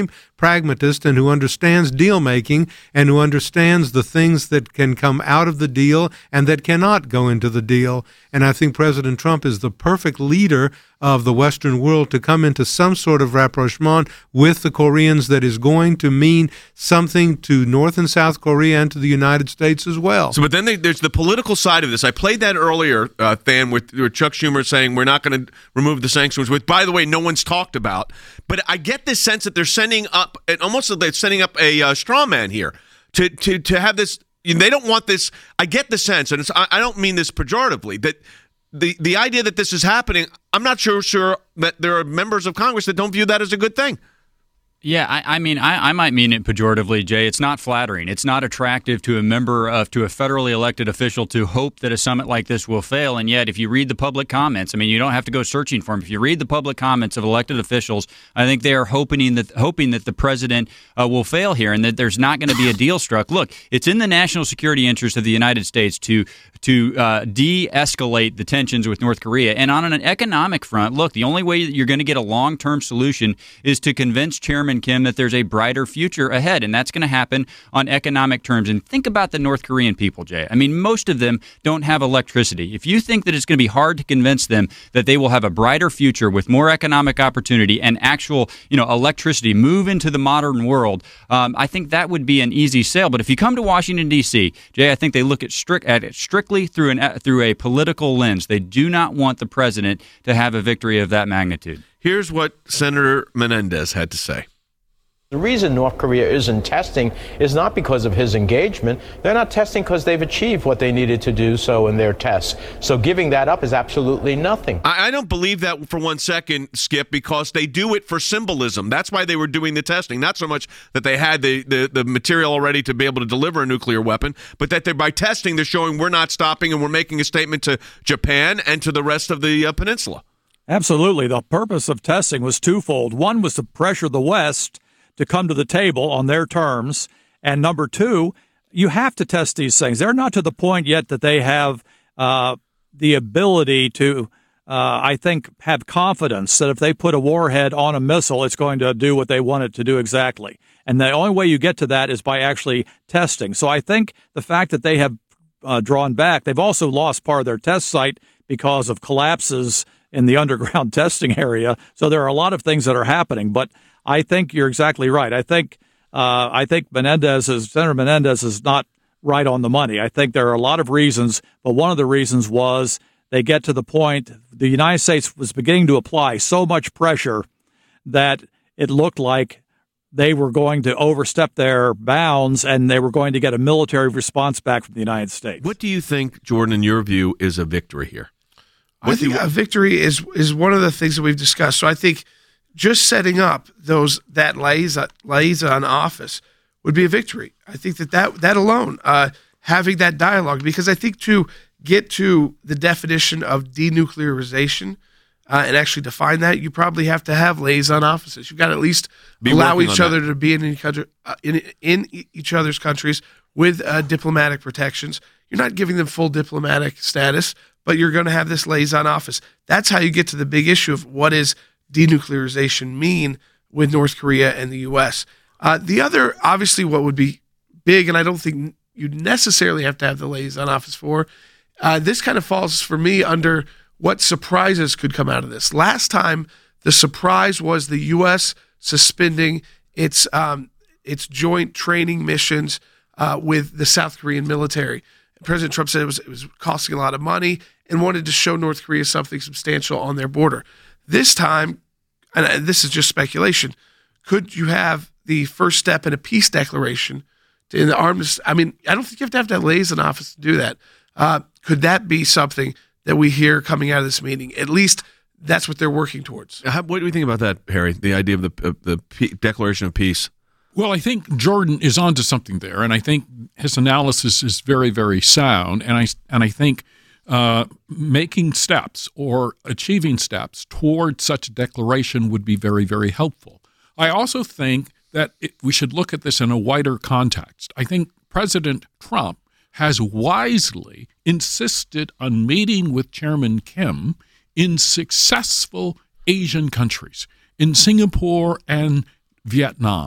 pragmatist and who understands deal making and who understands the things that can come out of the deal and that cannot go into the deal. And I think President Trump is the perfect leader of the Western world to come into some sort of rapprochement with the Koreans that is going to mean something to North and South Korea and to the United States as well. So, but then they, there's the political side of this. I played that earlier, uh, Than, with, with Chuck Schumer saying we're not going to remove the sanctions, which, by the way, no one's talked about. But I get this sense that they're sending up, almost like they're setting up a uh, straw man here to, to, to have this. They don't want this. I get the sense, and it's, I, I don't mean this pejoratively, that the, the idea that this is happening, I'm not sure, sure that there are members of Congress that don't view that as a good thing. Yeah, I, I mean, I, I might mean it pejoratively, Jay. It's not flattering. It's not attractive to a member of, to a federally elected official to hope that a summit like this will fail. And yet, if you read the public comments, I mean, you don't have to go searching for them. If you read the public comments of elected officials, I think they are hoping that hoping that the president uh, will fail here and that there's not going to be a deal struck. Look, it's in the national security interest of the United States to to uh, de-escalate the tensions with North Korea. And on an economic front, look, the only way that you're going to get a long-term solution is to convince Chairman Kim that there's a brighter future ahead, and that's going to happen on economic terms. And think about the North Korean people, Jay. I mean, most of them don't have electricity. If you think that it's going to be hard to convince them that they will have a brighter future with more economic opportunity and actual, you know, electricity, move into the modern world, um, I think that would be an easy sale. But if you come to Washington, D C, Jay, I think they look at, strict, at it strictly through an through a political lens. They do not want the president to have a victory of that magnitude. Here's what Senator Menendez had to say. The reason North Korea isn't testing is not because of his engagement. They're not testing because they've achieved what they needed to do so in their tests. So giving that up is absolutely nothing. I, I don't believe that for one second, Skip, because they do it for symbolism. That's why they were doing the testing. Not so much that they had the, the, the material already to be able to deliver a nuclear weapon, but that they're by testing, they're showing we're not stopping and we're making a statement to Japan and to the rest of the uh, peninsula. Absolutely. The purpose of testing was twofold. One was to pressure the West to come to the table on their terms. And number two, you have to test these things. They're not to the point yet that they have uh, the ability to, uh, I think, have confidence that if they put a warhead on a missile, it's going to do what they want it to do exactly. And the only way you get to that is by actually testing. So I think the fact that they have uh, drawn back, they've also lost part of their test site because of collapses in the underground testing area. So there are a lot of things that are happening. But I think you're exactly right. I think uh, I think Menendez is, Senator Menendez is not right on the money. I think there are a lot of reasons, but one of the reasons was they get to the point the United States was beginning to apply so much pressure that it looked like they were going to overstep their bounds and they were going to get a military response back from the United States. What do you think, Jordan, in your view, is a victory here? What I think you- a victory is is one of the things that we've discussed. So I think just setting up those that liaison, liaison office would be a victory. I think that that, that alone, uh, having that dialogue, because I think to get to the definition of denuclearization uh, and actually define that, you probably have to have liaison offices. You've got to at least be allow each other that. to be in each, other, uh, in, in each other's countries with uh, diplomatic protections. You're not giving them full diplomatic status, but you're going to have this liaison office. That's how you get to the big issue of what is denuclearization mean with North Korea and the U S. Uh, the other, obviously, what would be big, and I don't think you necessarily have to have the liaison office for, uh, this kind of falls for me under what surprises could come out of this. Last time, the surprise was the U S suspending its um, its joint training missions uh, with the South Korean military. President Trump said it was, it was costing a lot of money and wanted to show North Korea something substantial on their border. This time, and this is just speculation, could you have the first step in a peace declaration to in the arms? I mean, I don't think you have to have that liaison office to do that. Uh, could that be something that we hear coming out of this meeting? At least that's what they're working towards. How, what do we think about that, Harry? The idea of the uh, the P- Declaration of Peace. Well, I think Jordan is onto something there, and I think his analysis is very, very sound. And I and I think uh, making steps or achieving steps toward such a declaration would be very, very helpful. I also think that it, we should look at this in a wider context. I think President Trump has wisely insisted on meeting with Chairman Kim in successful Asian countries, in Singapore and Vietnam.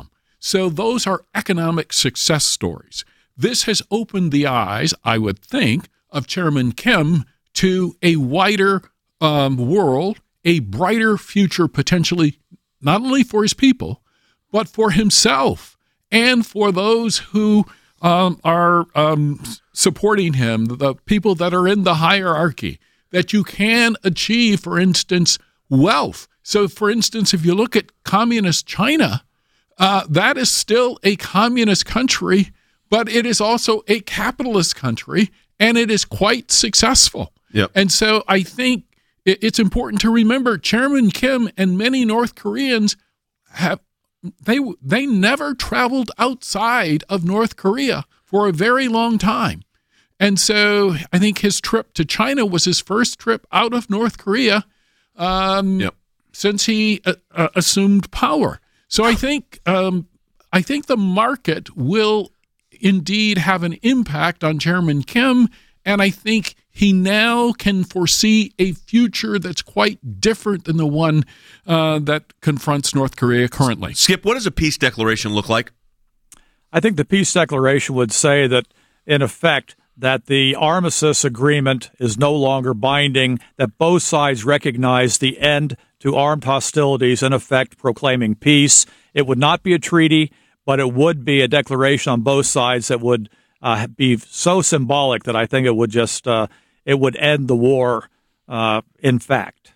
So those are economic success stories. This has opened the eyes, I would think, of Chairman Kim to a wider um, world, a brighter future potentially, not only for his people, but for himself and for those who um, are um, supporting him, the people that are in the hierarchy, that you can achieve, for instance, wealth. So, for instance, if you look at communist China, uh, that is still a communist country, but it is also a capitalist country, and it is quite successful. Yep. And so I think it's important to remember Chairman Kim and many North Koreans have they they never traveled outside of North Korea for a very long time. And so I think his trip to China was his first trip out of North Korea um, yep. since he uh, uh, assumed power. So I think um, I think the market will indeed have an impact on Chairman Kim, and I think he now can foresee a future that's quite different than the one uh, that confronts North Korea currently. Skip, what does a peace declaration look like? I think the peace declaration would say that, in effect, that the armistice agreement is no longer binding, that both sides recognize the end to armed hostilities, in effect proclaiming peace. It would not be a treaty, but it would be a declaration on both sides that would uh, be so symbolic that I think it would just uh, it would end the war. Uh, in fact,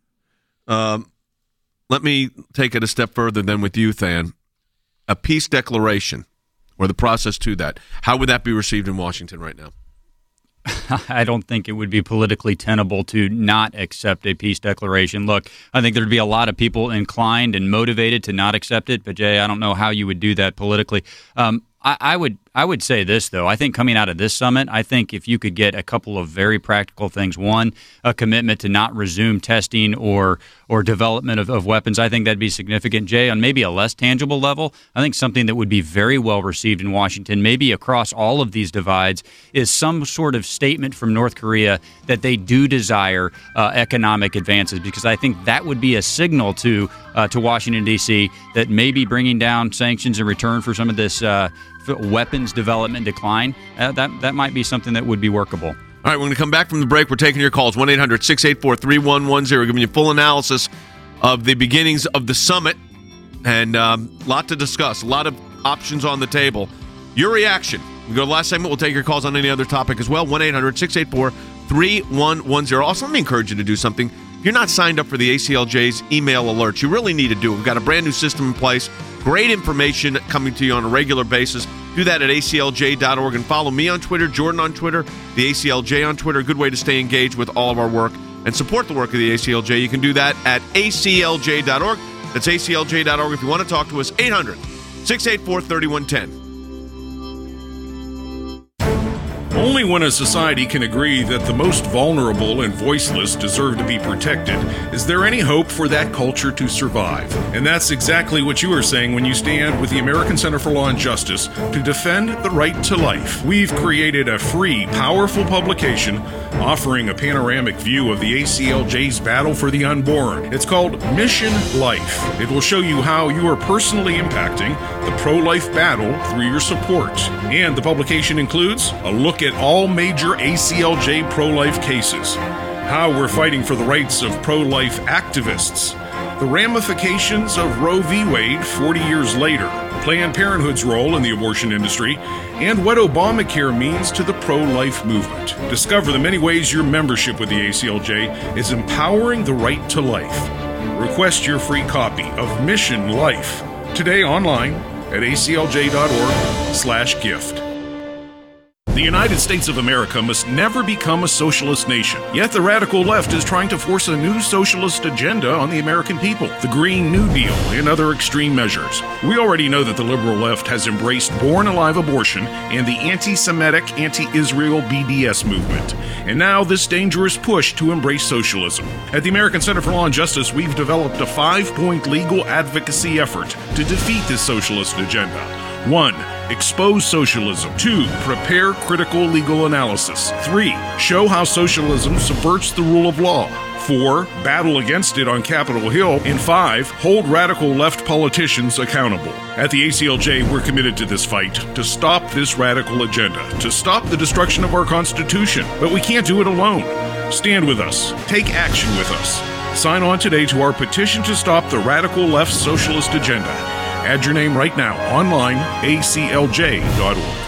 um, let me take it a step further than with you, Than. A peace declaration, or the process to that. How would that be received in Washington right now? I don't think it would be politically tenable to not accept a peace declaration. Look, I think there'd be a lot of people inclined and motivated to not accept it, but Jay, I don't know how you would do that politically. Um, I, I would I would say this, though. I think coming out of this summit, I think if you could get a couple of very practical things. One, a commitment to not resume testing or or development of, of weapons. I think that'd be significant. Jay, on maybe a less tangible level, I think something that would be very well received in Washington, maybe across all of these divides, is some sort of statement from North Korea that they do desire uh, economic advances, because I think that would be a signal to uh, to Washington, D C that maybe bringing down sanctions in return for some of this uh, weapons development decline, uh, that that might be something that would be workable. All right, we're going to come back from the break. We're taking your calls, one eight hundred six eight four three one one zero, giving you full analysis of the beginnings of the summit, and a um, lot to discuss, a lot of options on the table. Your reaction. We go to the last segment. We'll take your calls on any other topic as well, one eight hundred six eight four three one one zero. Also, let me encourage you to do something. If you're not signed up for the A C L J's email alerts, you really need to do it. We've got a brand new system in place. Great information coming to you on a regular basis. Do that at A C L J dot org and follow me on Twitter, Jordan on Twitter, the A C L J on Twitter. A good way to stay engaged with all of our work and support the work of the A C L J. You can do that at A C L J dot org. That's A C L J dot org. If you want to talk to us, eight hundred six eight four three one one zero. Only when a society can agree that the most vulnerable and voiceless deserve to be protected is there any hope for that culture to survive. And that's exactly what you are saying when you stand with the American Center for Law and Justice to defend the right to life. We've created a free, powerful publication offering a panoramic view of the A C L J's battle for the unborn. It's called Mission Life. It will show you how you are personally impacting the pro-life battle through your support. And the publication includes a look at all major A C L J pro-life cases, how we're fighting for the rights of pro-life activists, the ramifications of Roe v. Wade forty years later, Planned Parenthood's role in the abortion industry, and what Obamacare means to the pro-life movement. Discover the many ways your membership with the A C L J is empowering the right to life. Request your free copy of Mission Life today online at A C L J dot org slash gift. The United States of America must never become a socialist nation. Yet the radical left is trying to force a new socialist agenda on the American people. The Green New Deal and other extreme measures. We already know that the liberal left has embraced born-alive abortion and the anti-Semitic, anti-Israel B D S movement. And now this dangerous push to embrace socialism. At the American Center for Law and Justice, we've developed a five-point legal advocacy effort to defeat this socialist agenda. One, expose socialism. Two, prepare critical legal analysis. Three, show how socialism subverts the rule of law. Four, battle against it on Capitol Hill. And five, hold radical left politicians accountable. At the A C L J, we're committed to this fight, to stop this radical agenda, to stop the destruction of our Constitution. But we can't do it alone. Stand with us. Take action with us. Sign on today to our petition to stop the radical left socialist agenda. Add your name right now online, A C L J dot org.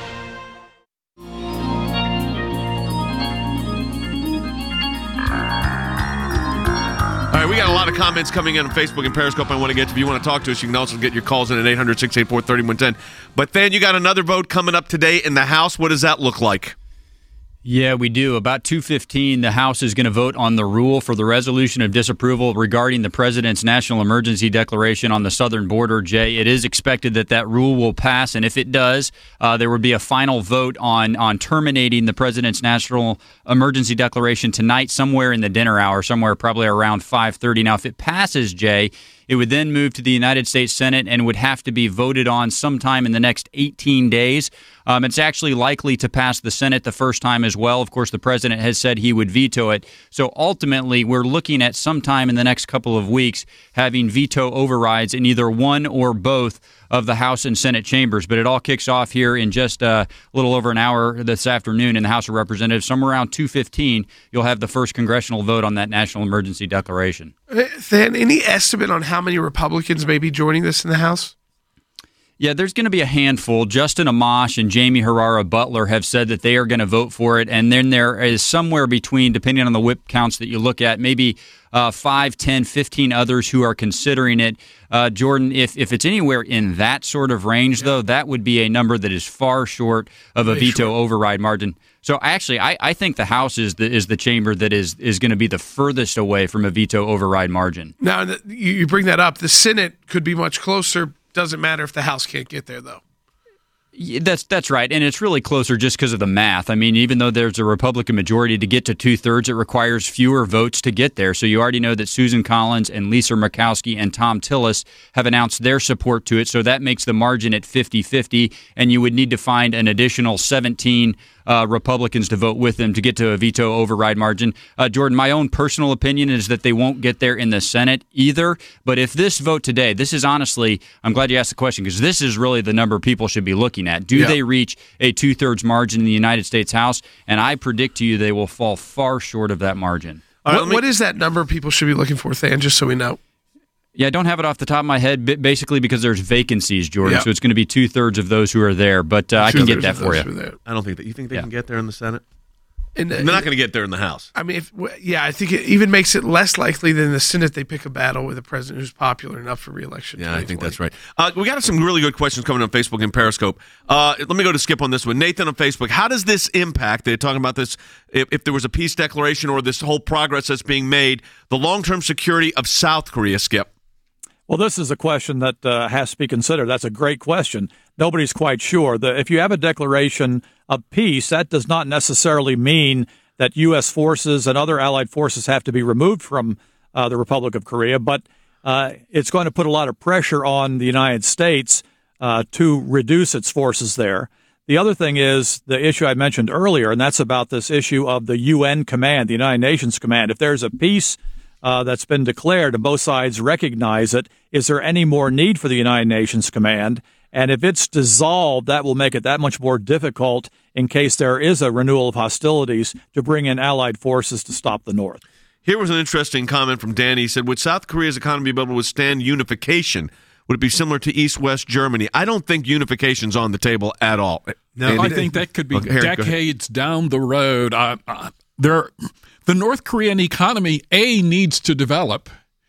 All right, we got a lot of comments coming in on Facebook and Periscope I want to get to. If you want to talk to us, you can also get your calls in at eight hundred, six eight four, three one one zero. But then you got another vote coming up today in the House. What does that look like? Yeah, we do. About two fifteen, the House is going to vote on the rule for the resolution of disapproval regarding the president's national emergency declaration on the southern border, Jay. It is expected that that rule will pass, and if it does, uh, there would be a final vote on, on terminating the president's national emergency declaration tonight, somewhere in the dinner hour, somewhere probably around five thirty. Now, if it passes, Jay, it would then move to the United States Senate and would have to be voted on sometime in the next eighteen days. Um, it's actually likely to pass the Senate the first time as well. Of course, the president has said he would veto it. So ultimately, we're looking at sometime in the next couple of weeks having veto overrides in either one or both of the House and Senate chambers. But it all kicks off here in just uh, a little over an hour this afternoon in the House of Representatives. Somewhere around two fifteen, you'll have the first congressional vote on that national emergency declaration. Then, any estimate on how many Republicans may be joining this in the House? Yeah, there's going to be a handful. Justin Amash and Jamie Herrera Butler have said that they are going to vote for it. And then there is somewhere between, depending on the whip counts that you look at, maybe uh, five, ten, fifteen others who are considering it. Uh, Jordan, if, if it's anywhere in that sort of range, yeah. though, that would be a number that is far short of a Very veto short. override margin. So actually, I, I think the House is the is the chamber that is is going to be the furthest away from a veto override margin. Now, you bring that up. The Senate could be much closer. Doesn't matter if the House can't get there, though. Yeah, that's that's right, and it's really closer just because of the math. I mean, even though there's a Republican majority to get to two-thirds, it requires fewer votes to get there. So you already know that Susan Collins and Lisa Murkowski and Tom Tillis have announced their support to it, so that makes the margin at fifty-fifty, and you would need to find an additional seventeen uh, Republicans to vote with them to get to a veto override margin. Uh, Jordan, my own personal opinion is that they won't get there in the Senate either, but if this vote today, this is honestly, I'm glad you asked the question, because this is really the number people should be looking at. Do yeah. they reach a two-thirds margin in the United States House? And I predict to you they will fall far short of that margin. What, me, what is that number people should be looking for, Than, just so we know? Yeah, I don't have it off the top of my head, basically because there's vacancies, Jordan, yeah. so it's going to be two-thirds of those who are there, but uh, I can get that for you. I don't think that. You think they yeah. can get there in the Senate? In the, They're not going to get there in the House. I mean, if, yeah, I think it even makes it less likely than the Senate they pick a battle with a president who's popular enough for re-election. Yeah, I think that's right. Uh, we got some really good questions coming on Facebook and Periscope. Uh, let me go to Skip on this one. Nathan on Facebook, how does this impact, they're talking about this, if, if there was a peace declaration or this whole progress that's being made, the long-term security of South Korea, Skip? Well, this is a question that uh, has to be considered. That's a great question. Nobody's quite sure. The, if you have a declaration of peace, that does not necessarily mean that U S forces and other allied forces have to be removed from uh, the Republic of Korea, but uh, it's going to put a lot of pressure on the United States uh, to reduce its forces there. The other thing is the issue I mentioned earlier, and that's about this issue of the U N command, the United Nations command. If there's a peace uh, that's been declared and both sides recognize it, is there any more need for the United Nations command? And if it's dissolved, that will make it that much more difficult in case there is a renewal of hostilities to bring in allied forces to stop the North. Here was an interesting comment from Danny. He said, would South Korea's economy be able to withstand unification? Would it be similar to East-West Germany? I don't think unification's on the table at all. No, Andy? I think that could be okay, Harry, decades down the road. Uh, uh, there, the North Korean economy, A, needs to develop,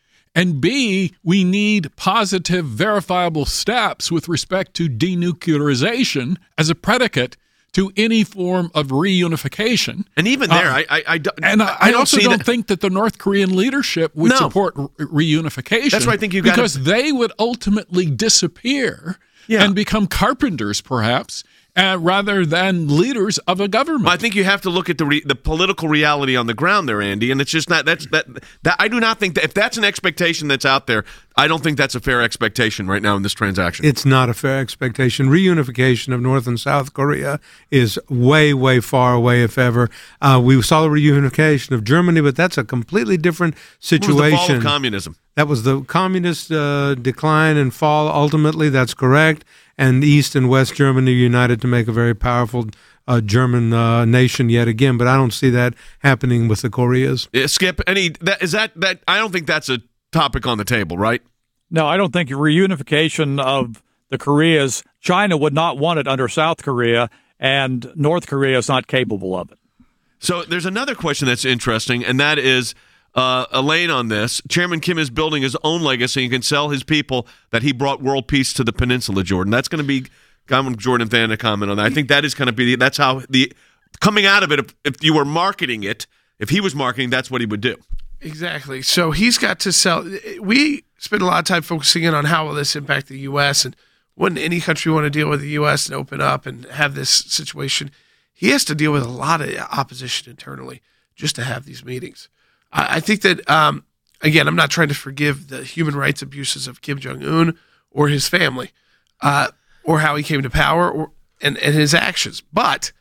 and B, we need positive, verifiable steps with respect to denuclearization as a predicate to any form of reunification. And even there, uh, I, I, I, and I, I, I also don't that. think that the North Korean leadership would no. support re- reunification. That's why I think you got because they would ultimately disappear yeah. and become carpenters, perhaps, Uh, rather than leaders of a government. I think you have to look at the re- the political reality on the ground there, Andy, and it's just not that's that that I do not think that if that's an expectation that's out there, I don't think that's a fair expectation right now in this transaction. It's not a fair expectation. Reunification of North and South Korea is way, way far away, if ever. Uh, we saw the reunification of Germany, but that's a completely different situation. What was the fall of communism? That was the communist uh, decline and fall, ultimately. That's correct. And East and West Germany united to make a very powerful uh, German uh, nation yet again. But I don't see that happening with the Koreas. Yeah, Skip, any that is that that I don't think that's a topic on the table, right? No, I don't think reunification of the Koreas. China would not want it under South Korea, and North Korea is not capable of it. So there's another question that's interesting, and that is. Uh, Elaine on this. Chairman Kim is building his own legacy and can sell his people that he brought world peace to the peninsula, Jordan. That's going to be, I want Jordan Than to comment on that. I think that is going to be, that's how the, coming out of it, if, if you were marketing it, if he was marketing, that's what he would do. Exactly. So he's got to sell. We spend a lot of time focusing in on how will this impact the U S, and wouldn't any country want to deal with the U S and open up and have this situation? He has to deal with a lot of opposition internally just to have these meetings. I think that, um, again, I'm not trying to forgive the human rights abuses of Kim Jong-un or his family, uh, or how he came to power or and, and his actions. But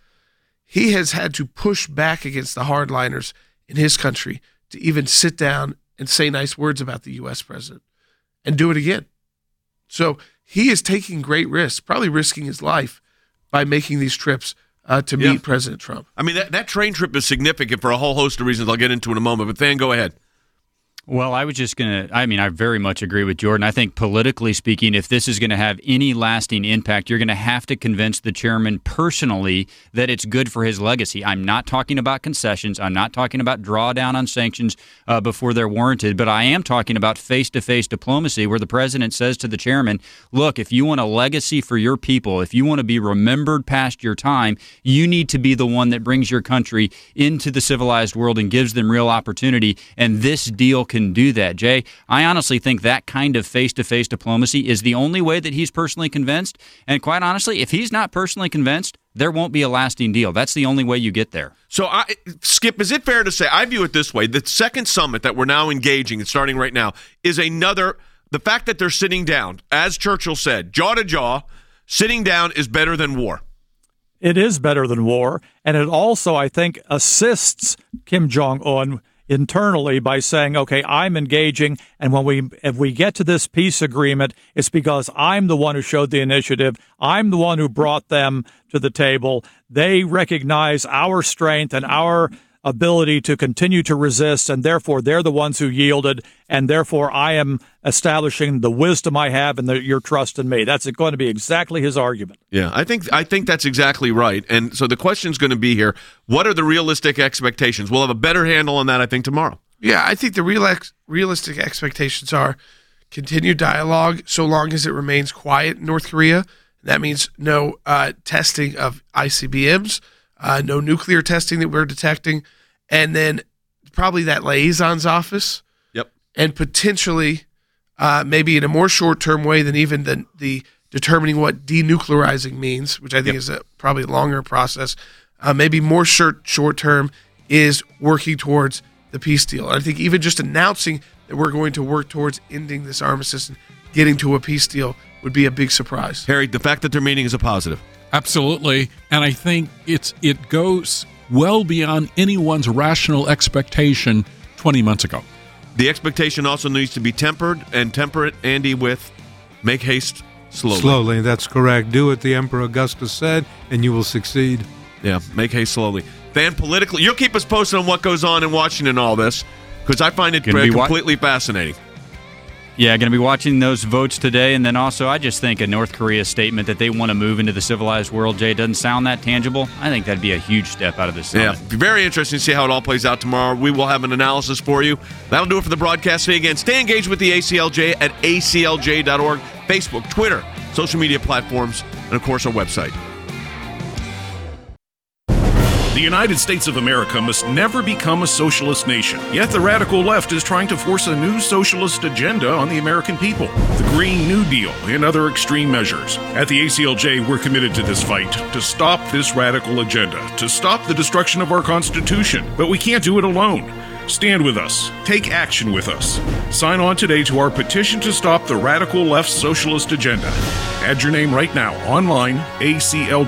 he has had to push back against the hardliners in his country to even sit down and say nice words about the U S president and do it again. So he is taking great risks, probably risking his life by making these trips Uh, to meet yeah. President Trump. I mean, that, that train trip is significant for a whole host of reasons I'll get into in a moment. But Than, go ahead. Well, I was just going to, I mean, I very much agree with Jordan. I think politically speaking, if this is going to have any lasting impact, you're going to have to convince the chairman personally that it's good for his legacy. I'm not talking about concessions. I'm not talking about drawdown on sanctions uh, before they're warranted, but I am talking about face-to-face diplomacy where the president says to the chairman, look, if you want a legacy for your people, if you want to be remembered past your time, you need to be the one that brings your country into the civilized world and gives them real opportunity, and this deal can do that. Jay, I honestly think that kind of face-to-face diplomacy is the only way that he's personally convinced. And quite honestly, if he's not personally convinced, there won't be a lasting deal. That's the only way you get there. So, I, Skip, is it fair to say, I view it this way, the second summit that we're now engaging and starting right now is another, the fact that they're sitting down, as Churchill said, jaw to jaw, sitting down is better than war. It is better than war. And it also, I think, assists Kim Jong-un internally by saying, okay, I'm engaging, and when we if we get to this peace agreement, it's because I'm the one who showed the initiative. I'm the one who brought them to the table. They recognize our strength and our ability to continue to resist, and therefore they're the ones who yielded, and therefore I am establishing the wisdom I have and the, your trust in me. That's going to be exactly his argument. Yeah, I think I think that's exactly right. And so the question's going to be here, what are the realistic expectations? We'll have a better handle on that, I think, tomorrow. Yeah, I think the real ex- realistic expectations are continued dialogue so long as it remains quiet in North Korea. That means no uh, testing of I C B Ms, Uh, no nuclear testing that we're detecting, and then probably that liaison's office. Yep. And potentially, uh, maybe in a more short-term way than even the, the determining what denuclearizing means, which I think yep. is a probably longer process. Uh, maybe more short short-term is working towards the peace deal. And I think even just announcing that we're going to work towards ending this armistice and getting to a peace deal would be a big surprise. Harry, the fact that they're meeting is a positive. Absolutely, and I think it's it goes well beyond anyone's rational expectation twenty months ago. The expectation also needs to be tempered, and temper it, Andy, with make haste slowly. Slowly, that's correct. Do what the Emperor Augustus said, and you will succeed. Yeah, make haste slowly. Than, politically, you'll keep us posted on what goes on in Washington and all this, because I find it completely wa- fascinating. Yeah, going to be watching those votes today. And then also, I just think a North Korea statement that they want to move into the civilized world, Jay, doesn't sound that tangible. I think that'd be a huge step out of this summit. Yeah, very interesting to see how it all plays out tomorrow. We will have an analysis for you. That'll do it for the broadcast today. Again, stay engaged with the A C L J at A C L J dot org, Facebook, Twitter, social media platforms, and, of course, our website. The United States of America must never become a socialist nation. Yet the radical left is trying to force a new socialist agenda on the American people. The Green New Deal and other extreme measures. At the A C L J, we're committed to this fight, to stop this radical agenda, to stop the destruction of our Constitution. But we can't do it alone. Stand with us. Take action with us. Sign on today to our petition to stop the radical left's socialist agenda. Add your name right now online, A C L